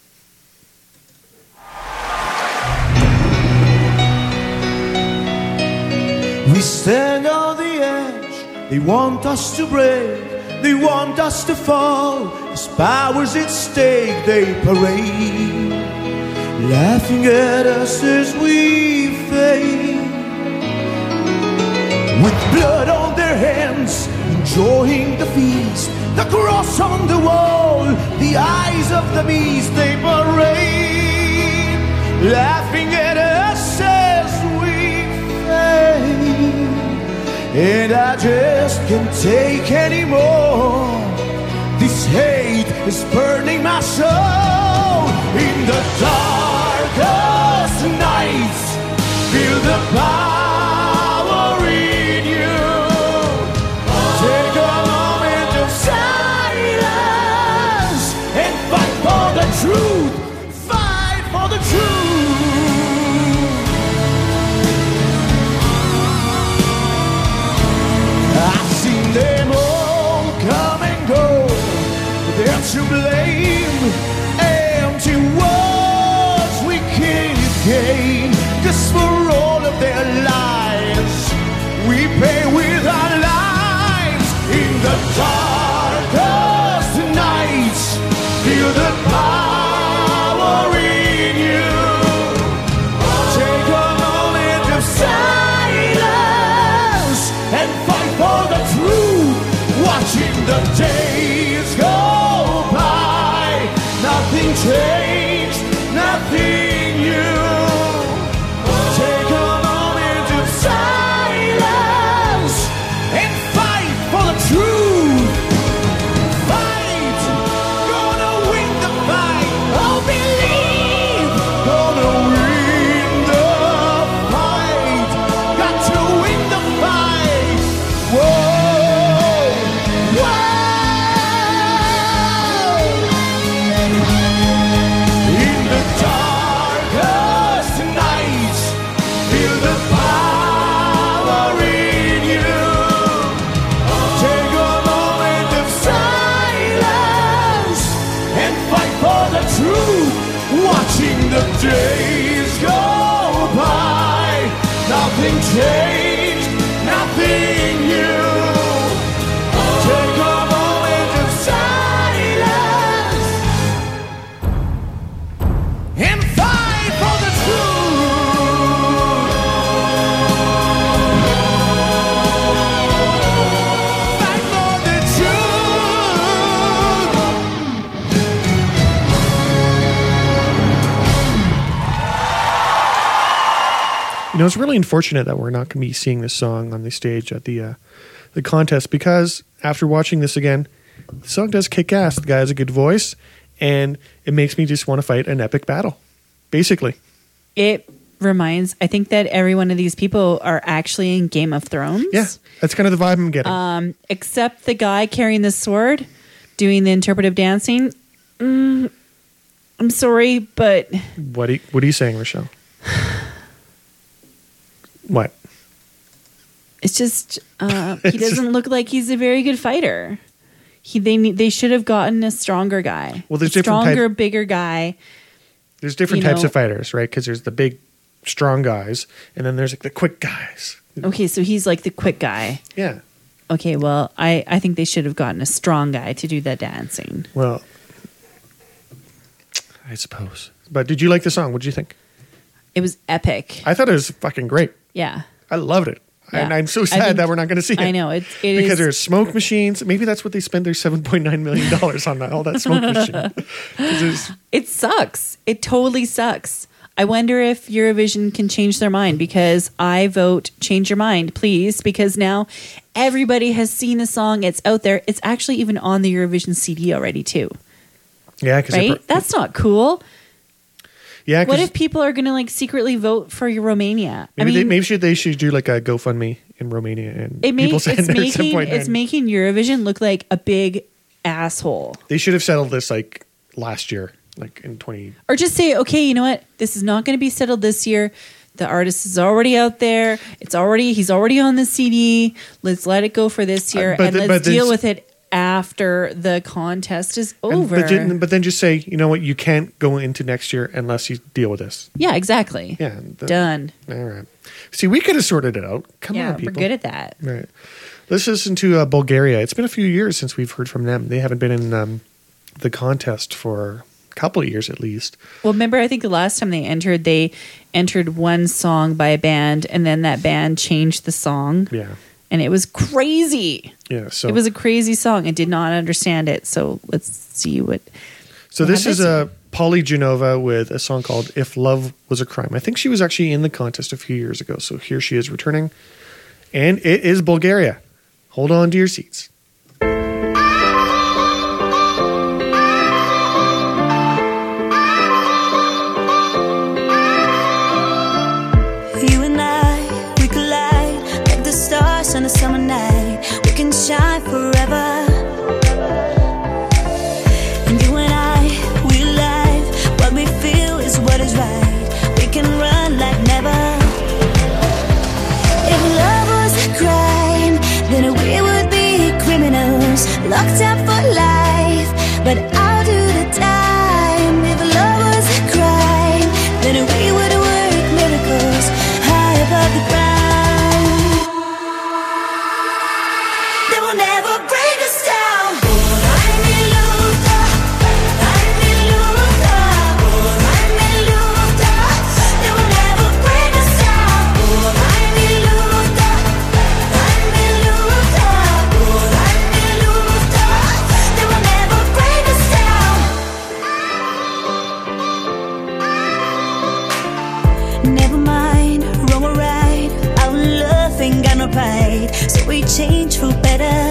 Speaker 10: We stand on the edge, they want us to break, They want us to fall. As power's at stake, they parade, laughing at us as we fade. With blood on their hands, enjoying the feast, the cross on the wall, the eyes of the beast, they parade, laughing at us as we fade. And I just can't take anymore. This hate is burning my soul. In the darkest nights, feel the power in you. Take a moment of silence and fight for the truth. Fight for the truth. I've seen them all come and go. They're to blame. Empty words we can't gain. Just for all of their lies, we pay with our lives. In the darkest nights, feel the power in you. Take a moment of silence and fight for the truth. Watching the days go by, nothing changed, nothing new. Take a moment of silence and fight for the truth. Fight, gonna win the fight. Oh, believe, gonna win the fight. Got to win the fight. Whoa. Watching the days go by, nothing changed, nothing new. Take a moment of silence and fight for the truth. Fight for the
Speaker 1: You know, it's really unfortunate that we're not going to be seeing this song on the stage at the uh, the contest, because after watching this again, the song does kick ass. The guy has a good voice, and it makes me just want to fight an epic battle, basically.
Speaker 2: It reminds, I think that every one of these people are actually in Game of Thrones.
Speaker 1: Yeah, that's kind of the vibe I'm getting.
Speaker 2: Um, except the guy carrying the sword, doing the interpretive dancing. Mm, I'm sorry, but...
Speaker 1: What are you, what are you saying, Rochelle? What?
Speaker 2: It's just uh, he doesn't look like he's a very good fighter. He they need, they should have gotten a stronger guy.
Speaker 1: Well, there's
Speaker 2: a
Speaker 1: different
Speaker 2: stronger,
Speaker 1: type-
Speaker 2: bigger guy.
Speaker 1: There's different
Speaker 2: you
Speaker 1: types
Speaker 2: know.
Speaker 1: of fighters, right? Because there's the big, strong guys, and then there's like the quick guys.
Speaker 2: Okay, so he's like the quick guy.
Speaker 1: Yeah.
Speaker 2: Okay, well, I, I think they should have gotten a strong guy to do that dancing.
Speaker 1: Well, I suppose. But did you like the song? What did you think?
Speaker 2: It was epic.
Speaker 1: I thought it was fucking great.
Speaker 2: Yeah.
Speaker 1: I loved it.
Speaker 2: Yeah.
Speaker 1: And I'm so
Speaker 2: I
Speaker 1: sad
Speaker 2: think-
Speaker 1: that we're not going to see it.
Speaker 2: I know. It, it
Speaker 1: because
Speaker 2: is-
Speaker 1: there's smoke machines. Maybe that's what they spend their seven point nine million dollars on, that, all that smoke machine. 'Cause there's-
Speaker 2: It sucks. It totally sucks. I wonder if Eurovision can change their mind, because I vote change your mind, please, because now everybody has seen the song. It's out there. It's actually even on the Eurovision C D already, too.
Speaker 1: Yeah, because
Speaker 2: Right? That's not cool.
Speaker 1: yeah,
Speaker 2: What
Speaker 1: 'cause
Speaker 2: if people are going to like secretly vote for Romania? I
Speaker 1: maybe,
Speaker 2: mean,
Speaker 1: they, maybe should, they should do like a GoFundMe in Romania and
Speaker 2: it
Speaker 1: people
Speaker 2: makes
Speaker 1: send
Speaker 2: it's
Speaker 1: their
Speaker 2: making
Speaker 1: seven point nine.
Speaker 2: it's making Eurovision look like a big asshole.
Speaker 1: They should have settled this like last year, like in twenty.
Speaker 2: Or just say, okay, you know what? This is not going to be settled this year. The artist is already out there. It's already he's already on the C D. Let's let it go for this year,
Speaker 1: Uh, but
Speaker 2: and
Speaker 1: the-
Speaker 2: let's
Speaker 1: but
Speaker 2: deal
Speaker 1: this-
Speaker 2: with it after the contest is
Speaker 1: And-
Speaker 2: over.
Speaker 1: but, then, but then just say, you know what? You can't go into next year unless you deal with this.
Speaker 2: yeah, exactly.
Speaker 1: Yeah, the-
Speaker 2: Done.
Speaker 1: All right. See, we could have sorted it out. Come
Speaker 2: Yeah,
Speaker 1: on,
Speaker 2: we're
Speaker 1: people.
Speaker 2: good at that.
Speaker 1: Right. Let's listen to uh, Bulgaria. It's been a few years since we've heard from them. They haven't been in um, the contest for a couple of years at least.
Speaker 2: Well, remember, I think the last time they entered, they entered one song by a band, and then that band changed the song.
Speaker 1: Yeah.
Speaker 2: And it was crazy.
Speaker 1: Yeah. So
Speaker 2: it was a crazy song. I did not understand it. So let's see what.
Speaker 1: So
Speaker 2: what
Speaker 1: this is
Speaker 2: happens.
Speaker 1: a Polly Genova with a song called "If Love Was a Crime." I think she was actually in the contest a few years ago. So here she is returning, and it is Bulgaria. Hold on to your seats.
Speaker 11: You and I, we collide like the stars on a summer night. We can shine forever. And you and I, we live. What we feel is what is right. We can run like never. If love was a crime, then we would be criminals, locked up for life. But I'll do the time. If love was a crime, then we would work miracles high above the ground. They will never break us down. I'm in Luta, I'm in Luta, I'm in Luta. They will never break us down. I'm in Luta, I'm in Luta, I'm in Luta. They will never break us down. Never mind, wrong or right. Our love ain't got no pride, so we change for better.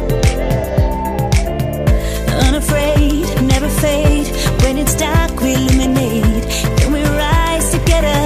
Speaker 11: Unafraid, never fade. When it's dark, we illuminate. Then we rise together.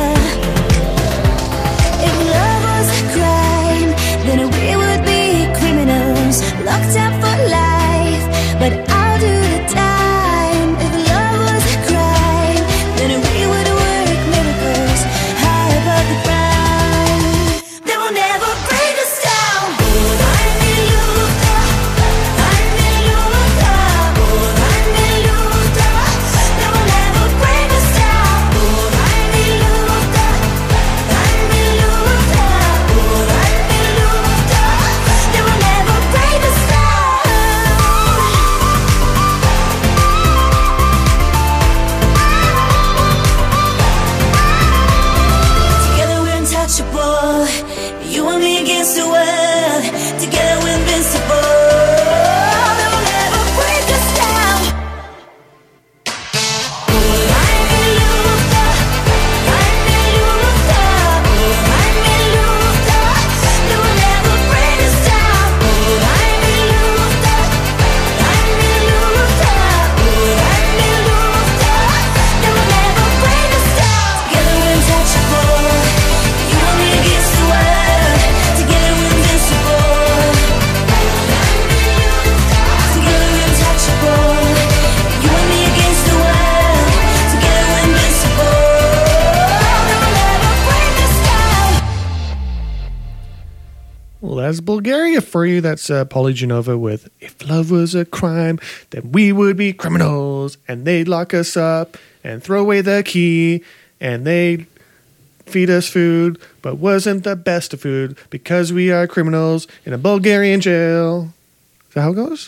Speaker 11: If love was a crime, then we would be criminals, locked up for life. But I'll do the time. If love was a crime, then we would work miracles high above the ground. They will never break us down. I'm in Luta, I'm in Luta, I'm in Luta. They will never break us down. I'm in Luta, I'm in Luta, I'm in Luta. They will never break us down. Together we're untouchable. You and me against the world. Together we're invincible. They will never break us down. I'm in Luta, I'm in Luta, I'm in Luta. They will never break us down. I'm in Luta, I'm in Luta, I'm in Luta. They will never break us down. Together we're untouchable. You and me against the world. Together we're invincible. Together we're untouchable. You and me against the world. Together we're invincible. They will never break us down.
Speaker 1: Well, that's Bulgaria for you. That's uh, Polly Genova with "If Love Was a Crime, Then We Would Be Criminals, and They'd Lock Us Up and Throw Away the Key, and They'd feed us food, but wasn't the best of food because we are criminals in a Bulgarian jail." Is that how it goes?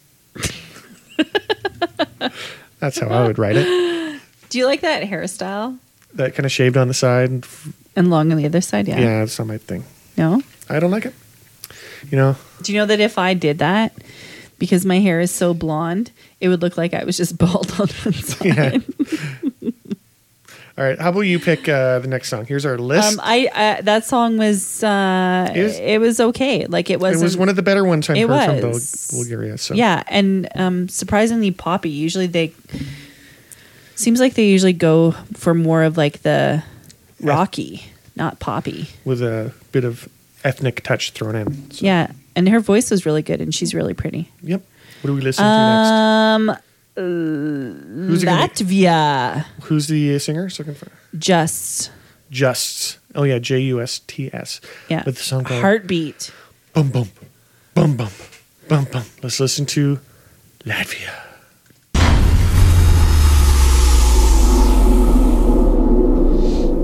Speaker 1: That's how I would write it.
Speaker 2: Do you like that hairstyle?
Speaker 1: That kind of shaved on the side.
Speaker 2: And long on the other side, yeah.
Speaker 1: Yeah, it's not my thing.
Speaker 2: No?
Speaker 1: I don't like it. You know,
Speaker 2: Do you know that if I did that, because my hair is so blonde, it would look like I was just bald on one side?
Speaker 1: Yeah. All right, how about you pick uh, the next song? Here's our list.
Speaker 2: Um, I uh, that song was uh,
Speaker 1: It was-
Speaker 2: it was okay. Like it was
Speaker 1: it was one of the better ones I've
Speaker 2: it
Speaker 1: heard from Bul-
Speaker 2: was.
Speaker 1: Bulgaria. So
Speaker 2: Yeah, and um, surprisingly poppy. Usually they seems like they usually go for more of like the rocky, not poppy.
Speaker 1: with a bit of ethnic touch thrown in. So,
Speaker 2: Yeah, and her voice was really good, and she's really pretty.
Speaker 1: Yep. What do we listen to next?
Speaker 2: Um, uh,
Speaker 1: Who's it gonna be?
Speaker 2: Latvia.
Speaker 1: Who's the uh, singer? Second for
Speaker 2: Just
Speaker 1: Justs. Oh yeah, J U S T S.
Speaker 2: yeah.
Speaker 1: With the song called
Speaker 2: Heartbeat.
Speaker 1: Bum Bum Bum Bum Bum Bum. Let's listen to Latvia.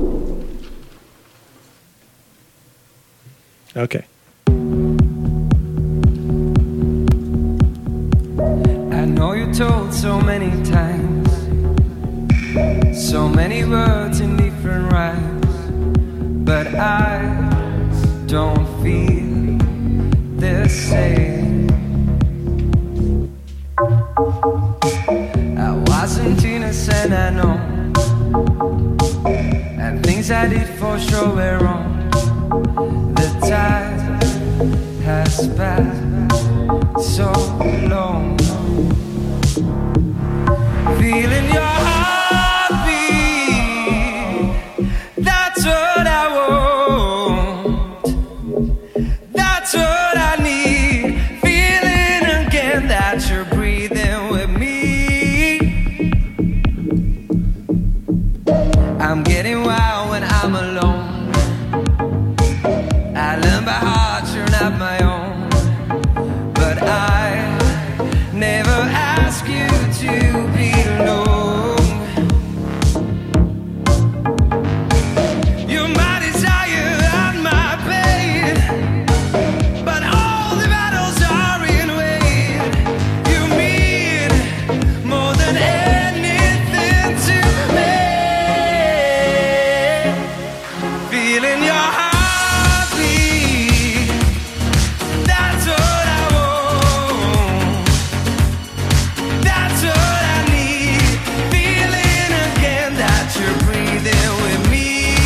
Speaker 1: Okay.
Speaker 12: told so many times, so many words in different rhymes, but I don't feel the same. I wasn't innocent, I know, and things I did for sure were wrong. The time has passed so long. Feeling your heartbeat, that's what I want, that's what I need. Feeling again that you're breathing with me. I'm getting wild when I'm alone. I learn by heart you're not my own, but I never ask you to be alone. You're my desire and my pain, but all the battles are in vain. You mean more than anything to me. Feeling your heartbeat, that's what I want, that's what I need. Feeling again that you're breathing with me.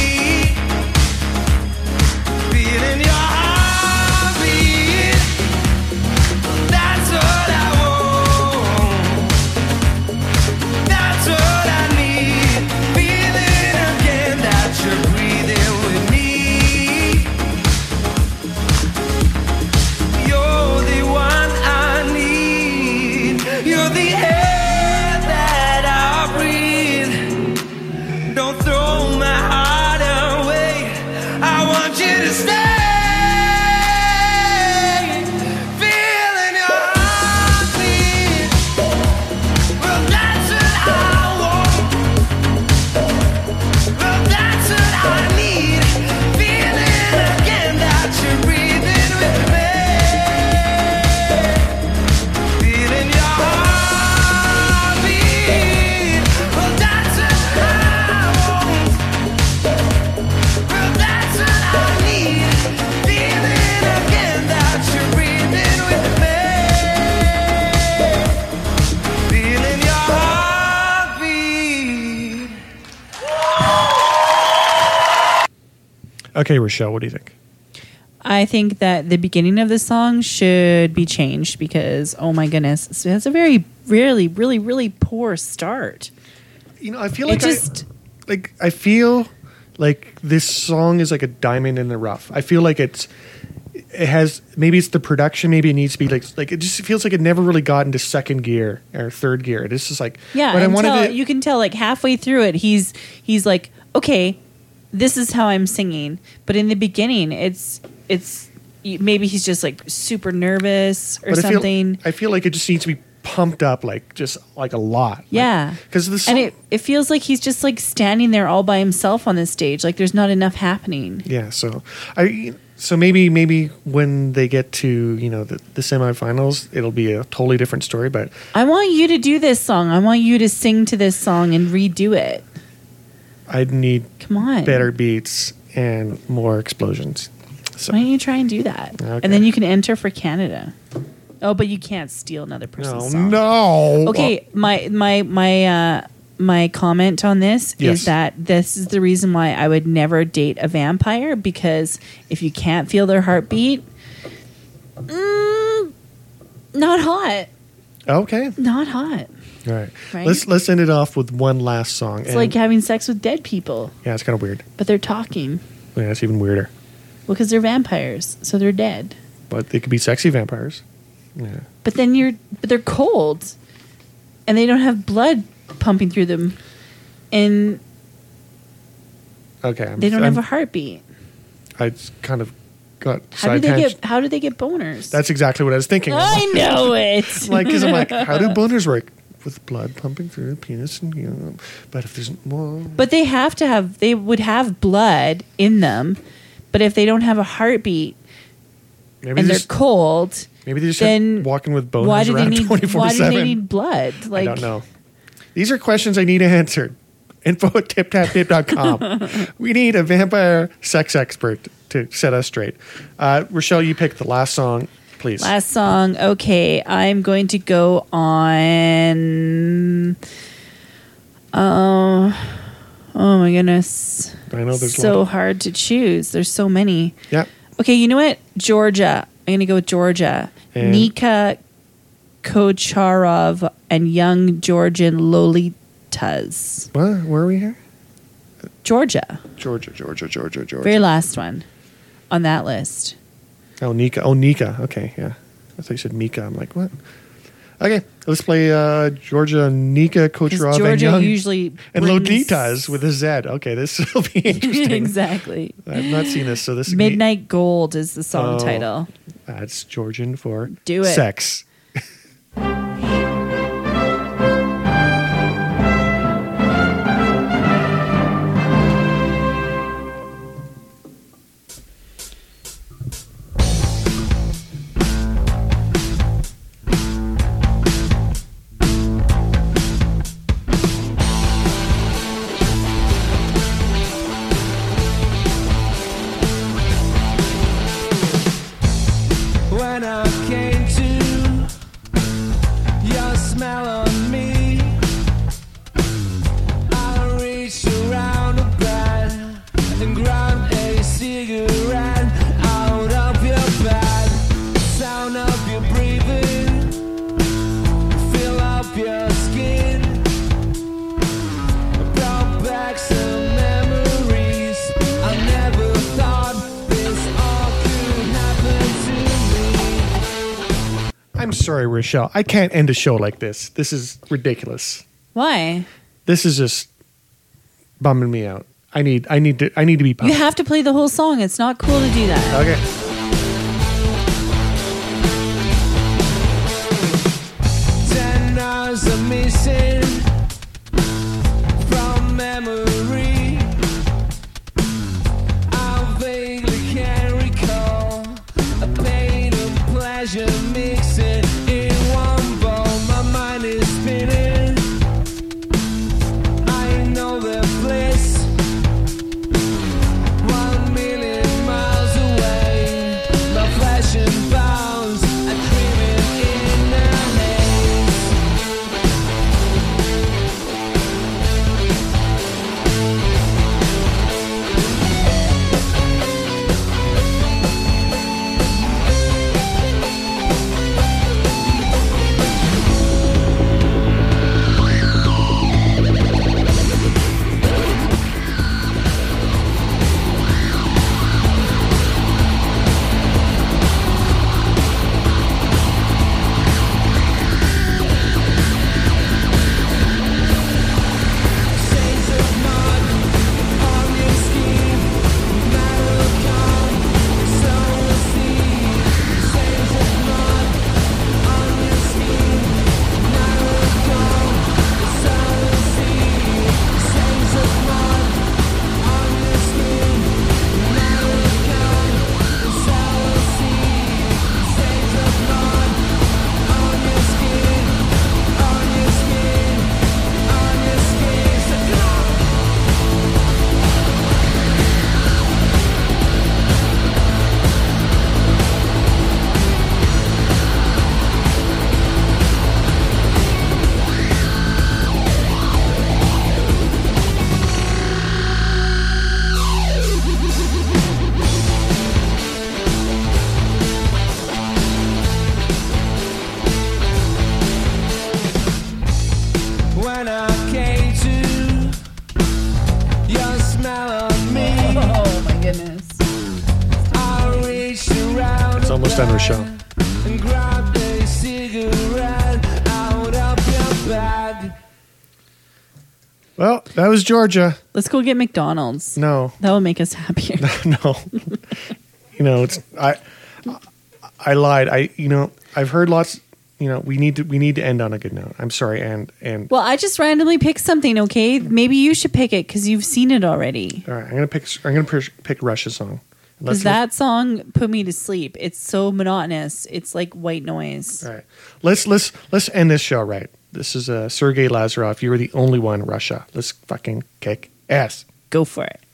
Speaker 12: Feeling your heartbeat, that's what I want, that's what I need. Feeling again that you're breathing with me. You're the one I need. You're the air that I breathe. Don't throw my heart away. I want you to stay. Feeling your heartbeat, well, that's what I want, well, that's what I need. Feeling again that you're breathing with me. Feeling your heartbeat, well, that's what I want, well, that's what I need. Feeling again that you're breathing with me. Feeling your heartbeat.
Speaker 1: Okay, Rochelle, what do you think?
Speaker 2: I think that the beginning of the song should be changed because, oh my goodness, so it's a very, really, really, really poor start.
Speaker 1: You know, I feel
Speaker 2: It
Speaker 1: like
Speaker 2: just-
Speaker 1: I, like I feel like this song is like a diamond in the rough. I feel like it's it has maybe it's the production, maybe it needs to be like like it just feels like it never really got into second gear or third gear. It's just like
Speaker 2: Yeah,
Speaker 1: but I
Speaker 2: until
Speaker 1: wanted to,
Speaker 2: you can tell like halfway through it, he's he's like, okay, this is how I'm singing. But in the beginning, it's it's maybe he's just like super nervous or
Speaker 1: but I feel,
Speaker 2: something.
Speaker 1: I feel like it just needs to be pumped up like just like a lot.
Speaker 2: Yeah,
Speaker 1: because the song,
Speaker 2: and it it feels like he's just like standing there all by himself on the stage. Like there's not enough happening.
Speaker 1: yeah. So I so maybe maybe when they get to you know the, the semifinals, it'll be a totally different story. But
Speaker 2: I want you to do this song. I want you to sing to this song and redo it.
Speaker 1: I'd need
Speaker 2: Come on.
Speaker 1: better beats and more explosions. So
Speaker 2: Why don't you try and do that?
Speaker 1: Okay.
Speaker 2: And then you can enter for Canada. Oh, but you can't steal another person's
Speaker 1: no,
Speaker 2: song.
Speaker 1: no.
Speaker 2: Okay, my my my uh, my comment on this
Speaker 1: Yes.
Speaker 2: is that this is the reason why I would never date a vampire, because if you can't feel their heartbeat, mm, not hot,
Speaker 1: Okay.
Speaker 2: not hot.
Speaker 1: All right.
Speaker 2: Right?
Speaker 1: Let's let's end it off with one last song.
Speaker 2: It's like having sex with dead people,
Speaker 1: yeah, it's kind of weird.
Speaker 2: but they're talking.
Speaker 1: Yeah, it's even weirder.
Speaker 2: Well, because they're vampires, so they're dead.
Speaker 1: But they could be sexy vampires. Yeah.
Speaker 2: But then you're, but they're cold, and they don't have blood pumping through them, and
Speaker 1: Okay. I'm,
Speaker 2: they don't
Speaker 1: I'm,
Speaker 2: have a heartbeat.
Speaker 1: I just kind of got
Speaker 2: How do
Speaker 1: side
Speaker 2: they
Speaker 1: tangent.
Speaker 2: get? How do they get boners?
Speaker 1: That's exactly what I was thinking.
Speaker 2: I know it.
Speaker 1: like, because I'm like, how do boners work? With blood pumping through the penis, and you know, but if there's well,
Speaker 2: But they have to have. They would have blood in them, but if they don't have a heartbeat
Speaker 1: maybe
Speaker 2: and they're
Speaker 1: there's
Speaker 2: cold,
Speaker 1: Maybe they just
Speaker 2: Then
Speaker 1: have walking with boners
Speaker 2: why do they
Speaker 1: around
Speaker 2: need?
Speaker 1: twenty-four
Speaker 2: Why do
Speaker 1: seven.
Speaker 2: they need blood? Like,
Speaker 1: I don't know. These are questions I need answered. Info at tip tap tip dot com. We need a vampire sex expert to set us straight. Uh, Rochelle, you pick the last song, please.
Speaker 2: Last song. Okay, I'm going to go on. Oh, oh my goodness!
Speaker 1: I know there's a
Speaker 2: so
Speaker 1: lot of-
Speaker 2: hard to choose. There's so many.
Speaker 1: Yeah.
Speaker 2: Okay, you know what? Georgia. I'm going to go with Georgia.
Speaker 1: And-
Speaker 2: Nika Kocharov and Young Georgian Lolitas.
Speaker 1: What? Where are we here?
Speaker 2: Georgia.
Speaker 1: Georgia, Georgia, Georgia, Georgia.
Speaker 2: Very last one on that list.
Speaker 1: Oh, Nika. Oh, Nika. Okay, yeah. I thought you said Mika. I'm like, what? Okay, let's play uh, Georgia, Nika Kocharov, and
Speaker 2: Georgia
Speaker 1: Young,
Speaker 2: usually
Speaker 1: and
Speaker 2: brings-
Speaker 1: Loditas with a Z. Okay, this will be interesting.
Speaker 2: Exactly.
Speaker 1: I've not seen this, so this is
Speaker 2: Midnight Gold is the song
Speaker 1: Oh.
Speaker 2: title.
Speaker 1: That's Georgian for
Speaker 2: Do it.
Speaker 1: sex.
Speaker 12: When I came to, your smell on me, I reached around the bed and grabbed a cigarette out of your bed. Sound of your breathing, fill up your skin, brought back some memories. I never thought this all could happen to me.
Speaker 1: I'm sorry, Rochelle. I can't end a show like this. This is ridiculous.
Speaker 2: Why?
Speaker 1: This is just bumming me out. I need, I need to, I need to be
Speaker 2: You
Speaker 1: pumped.
Speaker 2: have to play the whole song. It's not cool to do that.
Speaker 1: Okay.
Speaker 12: Ten hours are missing from memory. I vaguely can recall a pain and pleasure mixing in one bowl. My mind is spinning. I know the bliss. One million miles away. My flesh and bones are dreaming in the haze. Shades of mud on your skin, metal come, so receive. Shades of mud on your skin, metal come, so receive. Shades of mud on your skin, metal come, so receive. Shades of mud on your skin, on your skin, on your skin. So come on. When I came to, your smell on me.
Speaker 2: Oh my goodness.
Speaker 12: I reached around
Speaker 1: It's almost done, Rochelle.
Speaker 12: and grabbed a cigarette out of your bag.
Speaker 1: Well, that was Georgia.
Speaker 2: Let's go get McDonald's.
Speaker 1: No,
Speaker 2: That will make us happier.
Speaker 1: no. You know, it's I. I lied. I. You know, I've heard lots. You know, we need to. We need to end on a good note. I'm sorry, and and.
Speaker 2: Well, I just randomly picked something, okay? Maybe you should pick it because you've seen it already.
Speaker 1: All right, I'm gonna pick. I'm gonna pick, pick Rush's song.
Speaker 2: Because that song put me to sleep. It's so monotonous. It's like white noise.
Speaker 1: All right. Let's let's let's end this show right. This is uh, Sergei Lazarev. You were the only one, Russia. Let's fucking kick ass.
Speaker 2: Go for it.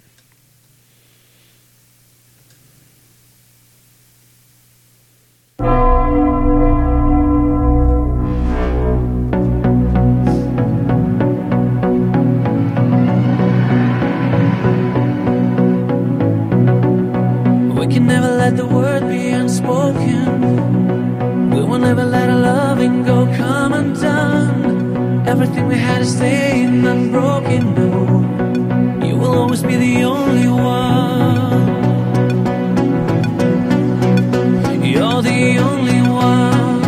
Speaker 12: We can never let the word be unspoken. We will never let our loving go come undone. Everything we had is staying unbroken. No, you will always be the only one. You're the only one.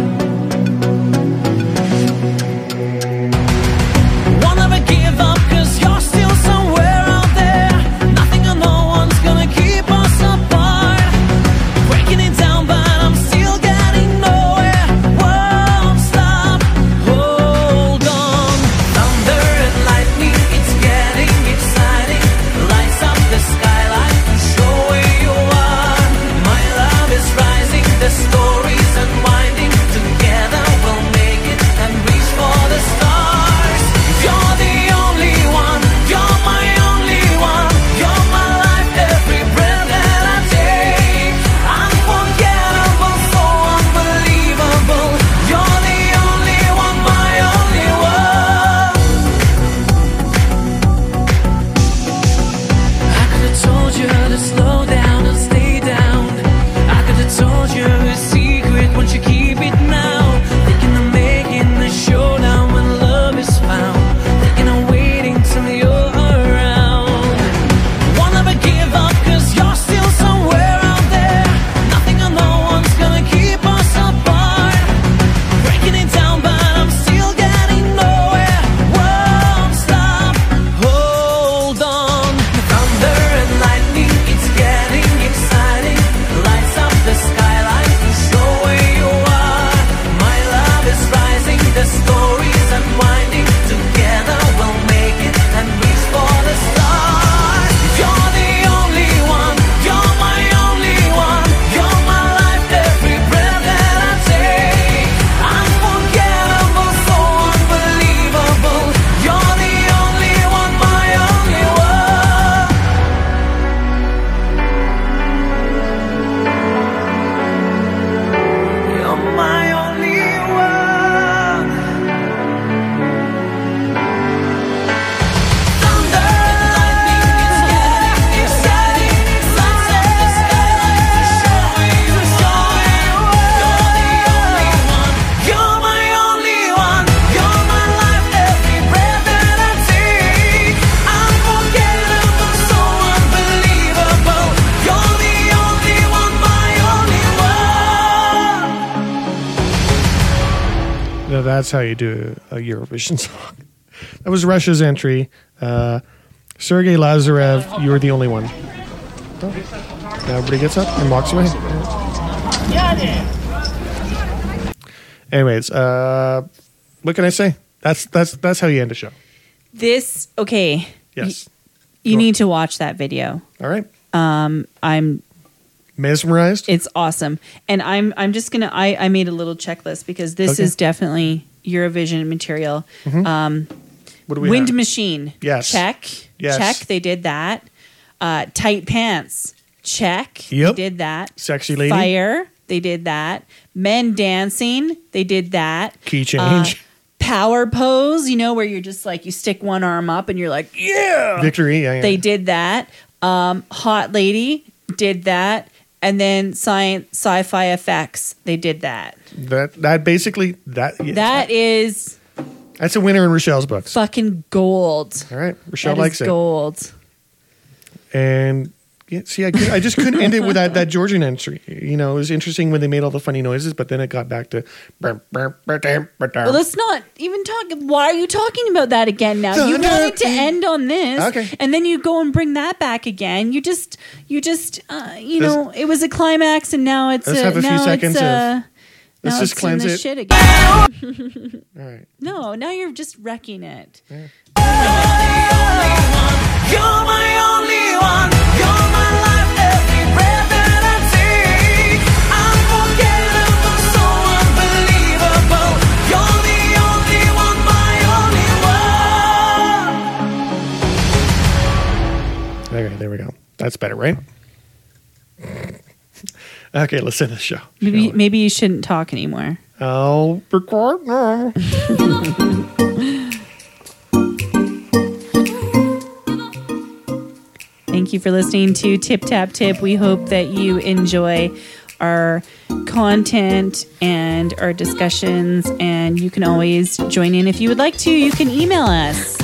Speaker 12: Won't ever give up, 'cause you're still somewhere out there. Nothing or no one's gonna keep us apart. Breaking it down, but I'm still getting nowhere. Won't stop. Hold on. Thunder and lightning, it's getting exciting. Lights up the skyline to show where you are. My love is rising, the story's unwinding. Together we'll make it and reach for the stars. You're the only one, you're my only one. You're my life, every breath that I take. Unforgettable, so unbelievable. You're the only one, my only one. I could have told you to slow down and stay down. I could have told you a secret, won't you keep it now? Thinking of making the showdown when love is found. Thinking of waiting till you're around. Won't ever give up, 'cause you're still somewhere out there. Nothing or no one's gonna keep us apart. Breaking it down, but I'm still getting nowhere. Won't stop. Hold on. Thunder and lightning, it's getting exciting. Lights up the skyline to show where you are. My love is rising, the story's unwinding. Together we'll make it and reach for the stars. You're the only one, you're my only one. You're my life, every breath that I take. Unforgettable, so unbelievable. You're the only one, my only one. You're my only one. Thunder and lightning, it's getting exciting. Lights up the skyline to show where you are. You're the only one, you're my only one. You're my life, every breath that I take. Unforgettable, so unbelievable. You're the only one, my only one.
Speaker 1: Now that's how you do a Eurovision song. That was Russia's entry. Uh, Sergei Lazarev, you were the only one. Oh. Now everybody gets up and walks away. Anyways, uh, what can I say? That's that's that's how you end a show.
Speaker 2: This, okay.
Speaker 1: Yes.
Speaker 2: You, you need to watch that video.
Speaker 1: All right.
Speaker 2: Um, I'm
Speaker 1: mesmerized.
Speaker 2: It's awesome. And I'm I'm just gonna I, I made a little checklist because this
Speaker 1: Okay.
Speaker 2: is definitely Eurovision material.
Speaker 1: Mhm.
Speaker 2: Um
Speaker 1: What do we
Speaker 2: Wind
Speaker 1: have?
Speaker 2: Machine.
Speaker 1: Yes.
Speaker 2: Check.
Speaker 1: Yes.
Speaker 2: Check. They did that. Uh Tight Pants. Check.
Speaker 1: Yep.
Speaker 2: They did that.
Speaker 1: Sexy Lady.
Speaker 2: Fire. They did that. Men Dancing. They did that.
Speaker 1: Key change.
Speaker 2: Uh, power pose, you know, where you're just like you stick one arm up and you're like, yeah.
Speaker 1: Victory. Yeah, yeah.
Speaker 2: They did that. Um, Hot Lady did that. And then science, sci-fi effects, they did that.
Speaker 1: That that basically that yeah,
Speaker 2: That is
Speaker 1: that's a winner in Rochelle's books.
Speaker 2: fucking gold.
Speaker 1: All right, Rochelle
Speaker 2: That
Speaker 1: likes
Speaker 2: is
Speaker 1: it.
Speaker 2: gold.
Speaker 1: And yeah, see, I, could- I just couldn't end it with that, that Georgian entry. You know, it was interesting when they made all the funny noises, but then it got back to.
Speaker 2: Well, let's not even talk. Why are you talking about that again now? You
Speaker 1: Thunder.
Speaker 2: wanted to end on this,
Speaker 1: Okay.
Speaker 2: and then you go and bring that back again. You just, you just, uh, you
Speaker 1: Let's-
Speaker 2: know, it was a climax, and now it's
Speaker 1: Let's
Speaker 2: uh,
Speaker 1: have a few
Speaker 2: now
Speaker 1: seconds
Speaker 2: it's,
Speaker 1: of-
Speaker 2: uh,
Speaker 1: let's
Speaker 2: now
Speaker 1: just
Speaker 2: it's
Speaker 1: cleanse
Speaker 2: in the
Speaker 1: it.
Speaker 2: shit again.
Speaker 1: All right.
Speaker 2: No, now you're just wrecking it.
Speaker 12: You're my only one. You're my life, every
Speaker 1: That's better, right? Okay, let's end the show.
Speaker 2: Maybe maybe you shouldn't talk anymore.
Speaker 1: I'll record now.
Speaker 2: Thank you for listening to Tip Tap Tip. We hope that you enjoy our content and our discussions, and you can always join in if you would like to. You can email us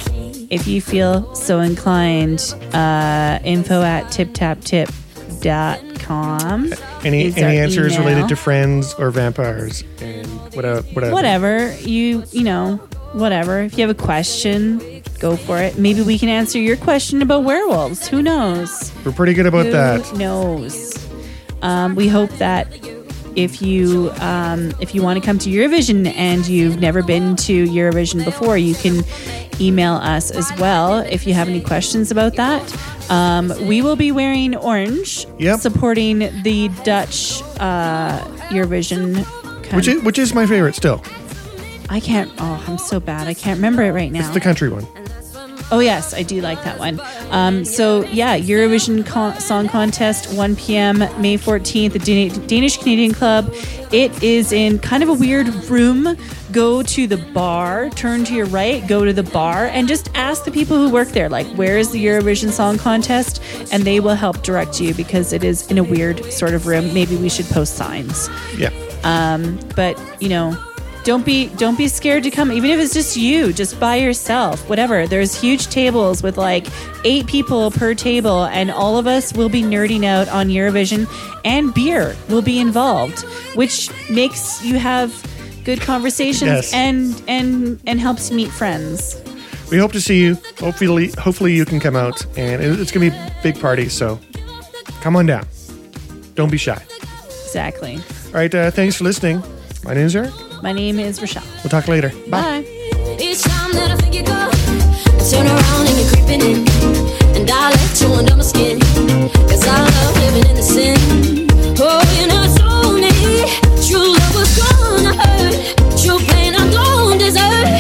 Speaker 2: if you feel so inclined. Uh, info at tip tap tip dot com.
Speaker 1: Any any answers email. Related to friends or vampires and whatever, whatever.
Speaker 2: Whatever you you know, whatever. If you have a question, go for it. Maybe we can answer your question about werewolves. Who knows?
Speaker 1: We're pretty good about
Speaker 2: Who
Speaker 1: that.
Speaker 2: Who knows? Um, we hope that if you um, if you want to come to Eurovision and you've never been to Eurovision before, you can email us as well if you have any questions about that. Um, we will be wearing orange,
Speaker 1: yep.
Speaker 2: supporting the Dutch uh, Eurovision.
Speaker 1: Which is, which is my favorite still.
Speaker 2: I can't, oh, I'm so bad. I can't remember it right now.
Speaker 1: It's the country one.
Speaker 2: Oh, yes, I do like that one. Um, so, yeah, Eurovision Con- Song Contest, one p.m., May fourteenth, at Dan- Danish Canadian Club. It is in kind of a weird room. Go to the bar, turn to your right, go to the bar, and just ask the people who work there, like, where is the Eurovision Song Contest? And they will help direct you because it is in a weird sort of room. Maybe we should post signs.
Speaker 1: Yeah.
Speaker 2: Um, but, you know... Don't be don't be scared to come, even if it's just you, just by yourself, whatever. There's huge tables with like eight people per table, and all of us will be nerding out on Eurovision, and beer will be involved, which makes you have good conversations
Speaker 1: yes.
Speaker 2: and and and helps you meet friends.
Speaker 1: We hope to see you. Hopefully, hopefully you can come out, and it's going to be a big party. So come on down. Don't be shy.
Speaker 2: Exactly.
Speaker 1: All right. Uh, thanks for listening. My name is Eric.
Speaker 2: My name is Rochelle.
Speaker 1: We'll talk later. Bye.
Speaker 2: Bye.
Speaker 11: Each time that I think you go, I turn around and you're creeping in, and I let you under my skin, 'cause I love living in the sin. Oh, you never told me true love was gonna hurt, true pain I don't deserve.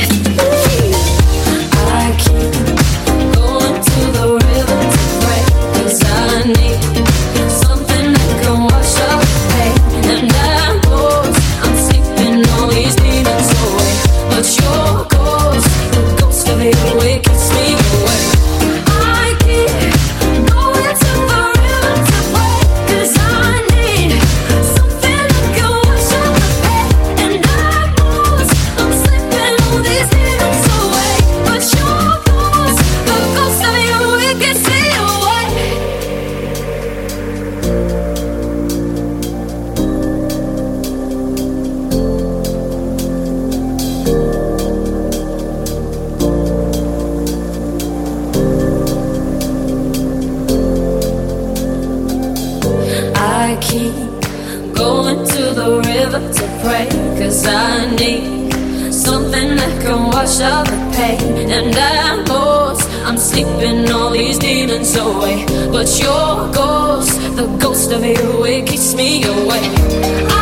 Speaker 11: I keep going to the river to pray, 'cause I need something that can wash up pain, and I know I'm sleeping all these demons away, but your ghost, the ghost of it, it keeps me away. I keep going to the river to pray, 'cause I need something that can wash out the pain, and I know I'm sleeping all these demons away, but your ghost, the ghost of it, it keeps me away. I keep going to the river to pray, 'cause I need something that can wash out the pain, and I know I'm sleeping all these demons away, but your ghost, the ghost of you, it keeps me away.